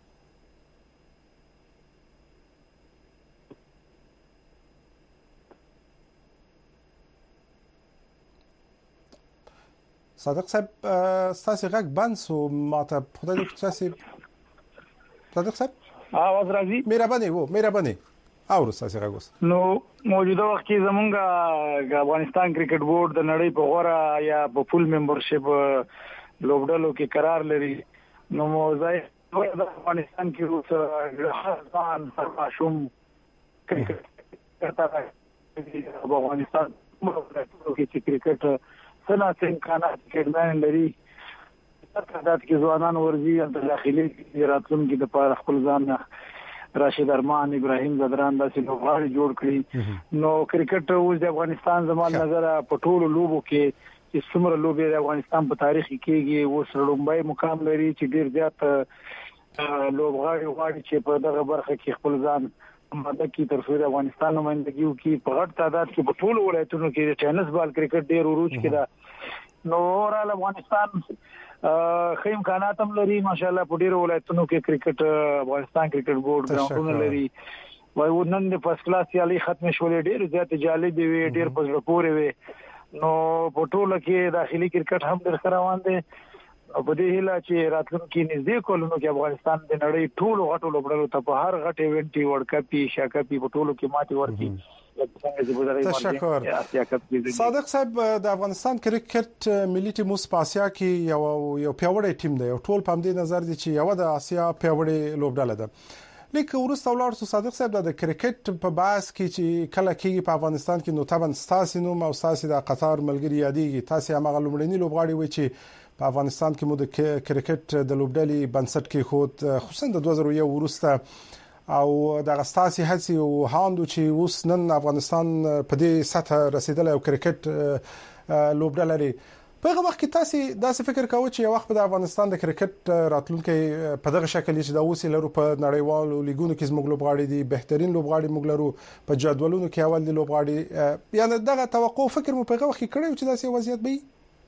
[SPEAKER 14] صادق صاحب ستاسو غږ بند سو ماته خدای دې تاسو صادق صاحب
[SPEAKER 19] اواز راځي
[SPEAKER 14] مهرباني وو مهرباني او ستاسو غږ اوس
[SPEAKER 19] نو موجوده وخت کې زمونږ افغانستان کرکټ بورډ د نړۍ په غوړه یا په فول ممبرشپ لوبډلو کې قرار لري. نو موزای د افغانستان کې اوس ځان فرماشوم کرکټ په افغانستان کې کرکټ سنا امکانات کېدل لري تعداد کې ځوانان ورزي د داخلي راتلونکو د پاره خپل ځان راشد ارمان ابراهيم زدران داسې لوبغاړي جوړ کړي نو کرکټ اوس د افغانستان زموږ نظر په ټولو لوبو کې چې څومره لوبې د افغانستان په تاریخ کې اوس لومبای مقام لري چې ډیر زیات لوبغاړي غواړي چې په دغه برخه کې خپل ځان ماده کې تر څو د افغانستان نمائندګي وکړي په غټ تعداد کې په ټولو ولایتونو کې ټینس بال کرکټ ډیر عروج کې ده نو اورال افغانستان خیم امکانات هم لري ماشاءالله په ډیرو ولایتونو کې کرکټ افغانستان کرکټ بورډ ګراوندونه لري وای ونن د فرست کلاس سیالي ختم شولې ډیر زیات جالب وي ډیر په زړه پورې وي نو په ټولو کې داخلي کرکټ هم ډیر روان دي او په دې هیله چې راتلونکي نږدې کولونو کې افغانستان د نړۍ ټولو غټو لوبډلو ته په هر غټ ایونت ورلد کپ ایشیا کپ په ټولو کې ماتې ورکړي
[SPEAKER 14] تشکر صادق صاحب د افغانستان کرکټ ملي ټیم اوس په اسیا کې یو یو پیاوړی ټیم دی او ټول په دې نظر دي چې یو د اسیا پیاوړی لوبډله ده لیکن ورسته ولاړ سو صادق صاحب د کرکټ په باس کې چې کله کېږي په افغانستان کې نو تابن ستاسو نوم او ستاسو د قطار ملګری یادېږي تاسو هغه لومړنی لوبغاړي وي چې په افغانستان کې مو د کرکټ د لوبډلې بنسټ کې خود خصوصا د دوه زره یو ورسته او د غستاسي هڅې او هاندو چې اوس نن افغانستان په دې سطح رسیدلی او کرکټ لوبډله لري په هغه وخت کې تاسو داسې فکر کاوه چې یو وخت د افغانستان د کرکټ راتلونکي په دغه شکل چې د اوس لرو په نړیوالو لیګونو کې زموږ لوبغاړي دي بهترین لوبغاړي موږ لرو په جدولونو کې اول دي لوبغاړي یعنی دغه توقع فکر مو په هغه وخت کې کړی چې داسې وضعیت به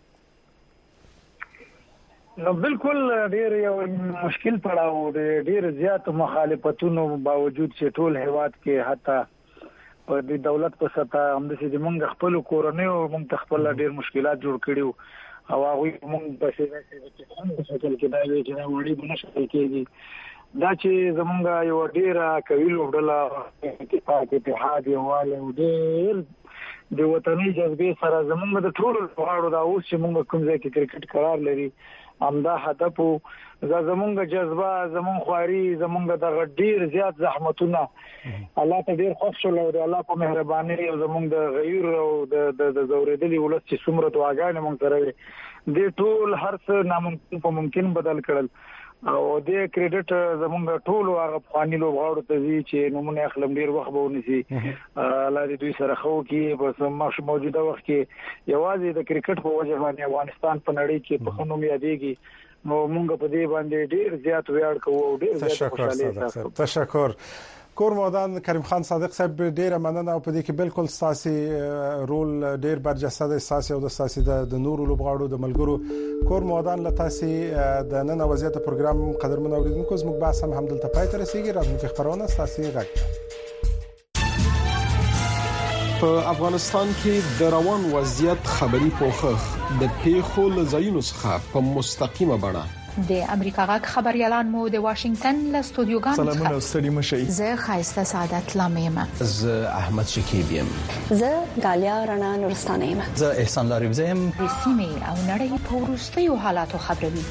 [SPEAKER 19] نو بالکل ډیر یو مشکل پړاو دی ډیر زیات مخالفتونو باوجود چې ټول هیواد کې حتی په د دولت په سطح هم د چې موږ خپل کورنۍ او موږ خپل ډیر مشکلات جوړ کړیو او هغه موږ په شکل کې دا وی چې وړي بنشل کېږي دا چې زمونږ یو ډیر کوي لوبډله اتفاق اتحاد یواله ډیر د وطني جذبې سره زمونږ د ټولو غواړو دا اوس چې موږ کوم ځای کې کرکټ قرار لري امدا هدف زمونږ جذبه زمون خواري زمونږ د ډیر زیات زحمتونه الله ته ډیر خوښ شول او الله په مهرباني او زمونږ د غیر او د د زوریدلي ولست چې څومره دعاګانې مونږ سره دي ټول هر څه ناممکن په ممکن بدل کړل او د کریډټ زمونږ ټول هغه افغاني لوبغاړو ته دي چې نمونه خپل ډیر وخت به ونیسي الله دې دوی سره خو کې په سمش موجوده وخت کې یوازې د کرکټ په وجه باندې افغانستان په نړۍ کې په خنوم یادېږي نو مونږ په دې باندې ډیر زیات ویاړ کوو او ډیر زیات خوشاله
[SPEAKER 14] تاسو تشکر کور مودان کریم خان صادق صاحب ډیر مننه او په دې کې بالکل ساسي رول ډیر برجسته د ساسي او د ساسي د نورو لوبغاړو د ملګرو کور مودان لته سي د نن وضعیت پروګرام قدرمن اوریدونکو زموږ بحث هم همدلته پای ته رسیدي راتلونکي خبرونه ساسي غږ
[SPEAKER 20] په افغانستان کې د روان وضعیت خبري پوښښ د پیښو لزاینو څخه په مستقیمه بڼه
[SPEAKER 12] د امریکا غږ خبريالان مو د واشنگټن له استودیوګانو څخه
[SPEAKER 20] سلامونه ستړي مشي
[SPEAKER 12] زه خایسته سعادت لامیم
[SPEAKER 20] زه احمد شکیب یم
[SPEAKER 21] زه غالیا رڼا نورستانه یم
[SPEAKER 22] زه احسان لاري زم
[SPEAKER 12] د سیمې او نړۍ په وروستیو حالاتو خبروي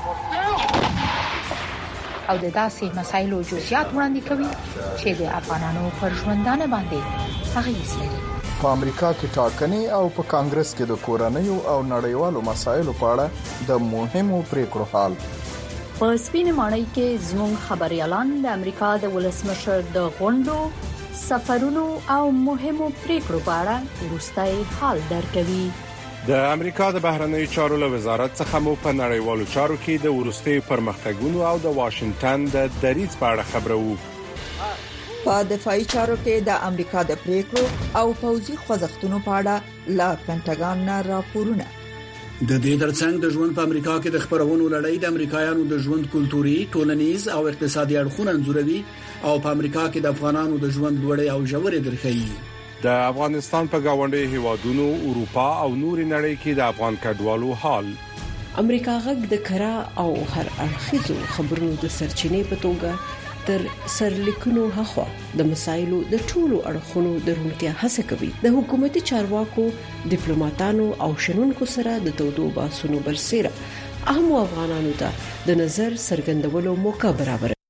[SPEAKER 12] او د داسې مسایلو جزئیات وړاندې کوي چې د افغانانو پر ژوندانه باندې اغیز لري
[SPEAKER 23] په امریکا کې ټاکنې او په کانګرس کې د کورنیو او نړیوالو مسایلو په اړه د مهمو پریکړو حال
[SPEAKER 17] په سپینې ماڼۍ کې زموږ خبريالان د امریکا د ولسمشر د غونډو سفرونو او مهمو پریکړو په اړه وروستي حال درکوي
[SPEAKER 24] د امریکا د بهرنیو چارو له وزارت څخه مو په نړیوالو چارو کې د ورستي پرمختګونو او د واشنگټن د دریځ په اړه خبرو
[SPEAKER 25] په دفاعي چارو کې د امریکا د پریکړو او پوځي خوځښتونو په اړه لا پینټاګان نه راپورونه
[SPEAKER 26] د دې ترڅنګ د ژوند په امریکا کې د خبرونو لړۍ د امریکایانو د ژوند کلتوري، ټولنیز او اقتصادي اړخونه انځوروي او په امریکا کې د افغانانو د ژوند لوړې او ژورې درخې
[SPEAKER 24] د افغانستان په گاونډي هیوادونو اروپا او نوري نړۍ کې د افغان کډوالو حال
[SPEAKER 27] امریکا غږ د کرا او هر اړخیزو خبرونو د سرچینې په توګه تر سرلیکونو هخوا د مسایلو د ټولو اړخونو درونتیا هڅه کوي د حکومتي چارواکو ډیپلوماټانو او شنونکو سره د تودو باسونو برسېره اهم افغانانو ته د نظر څرګندولو موقع برابر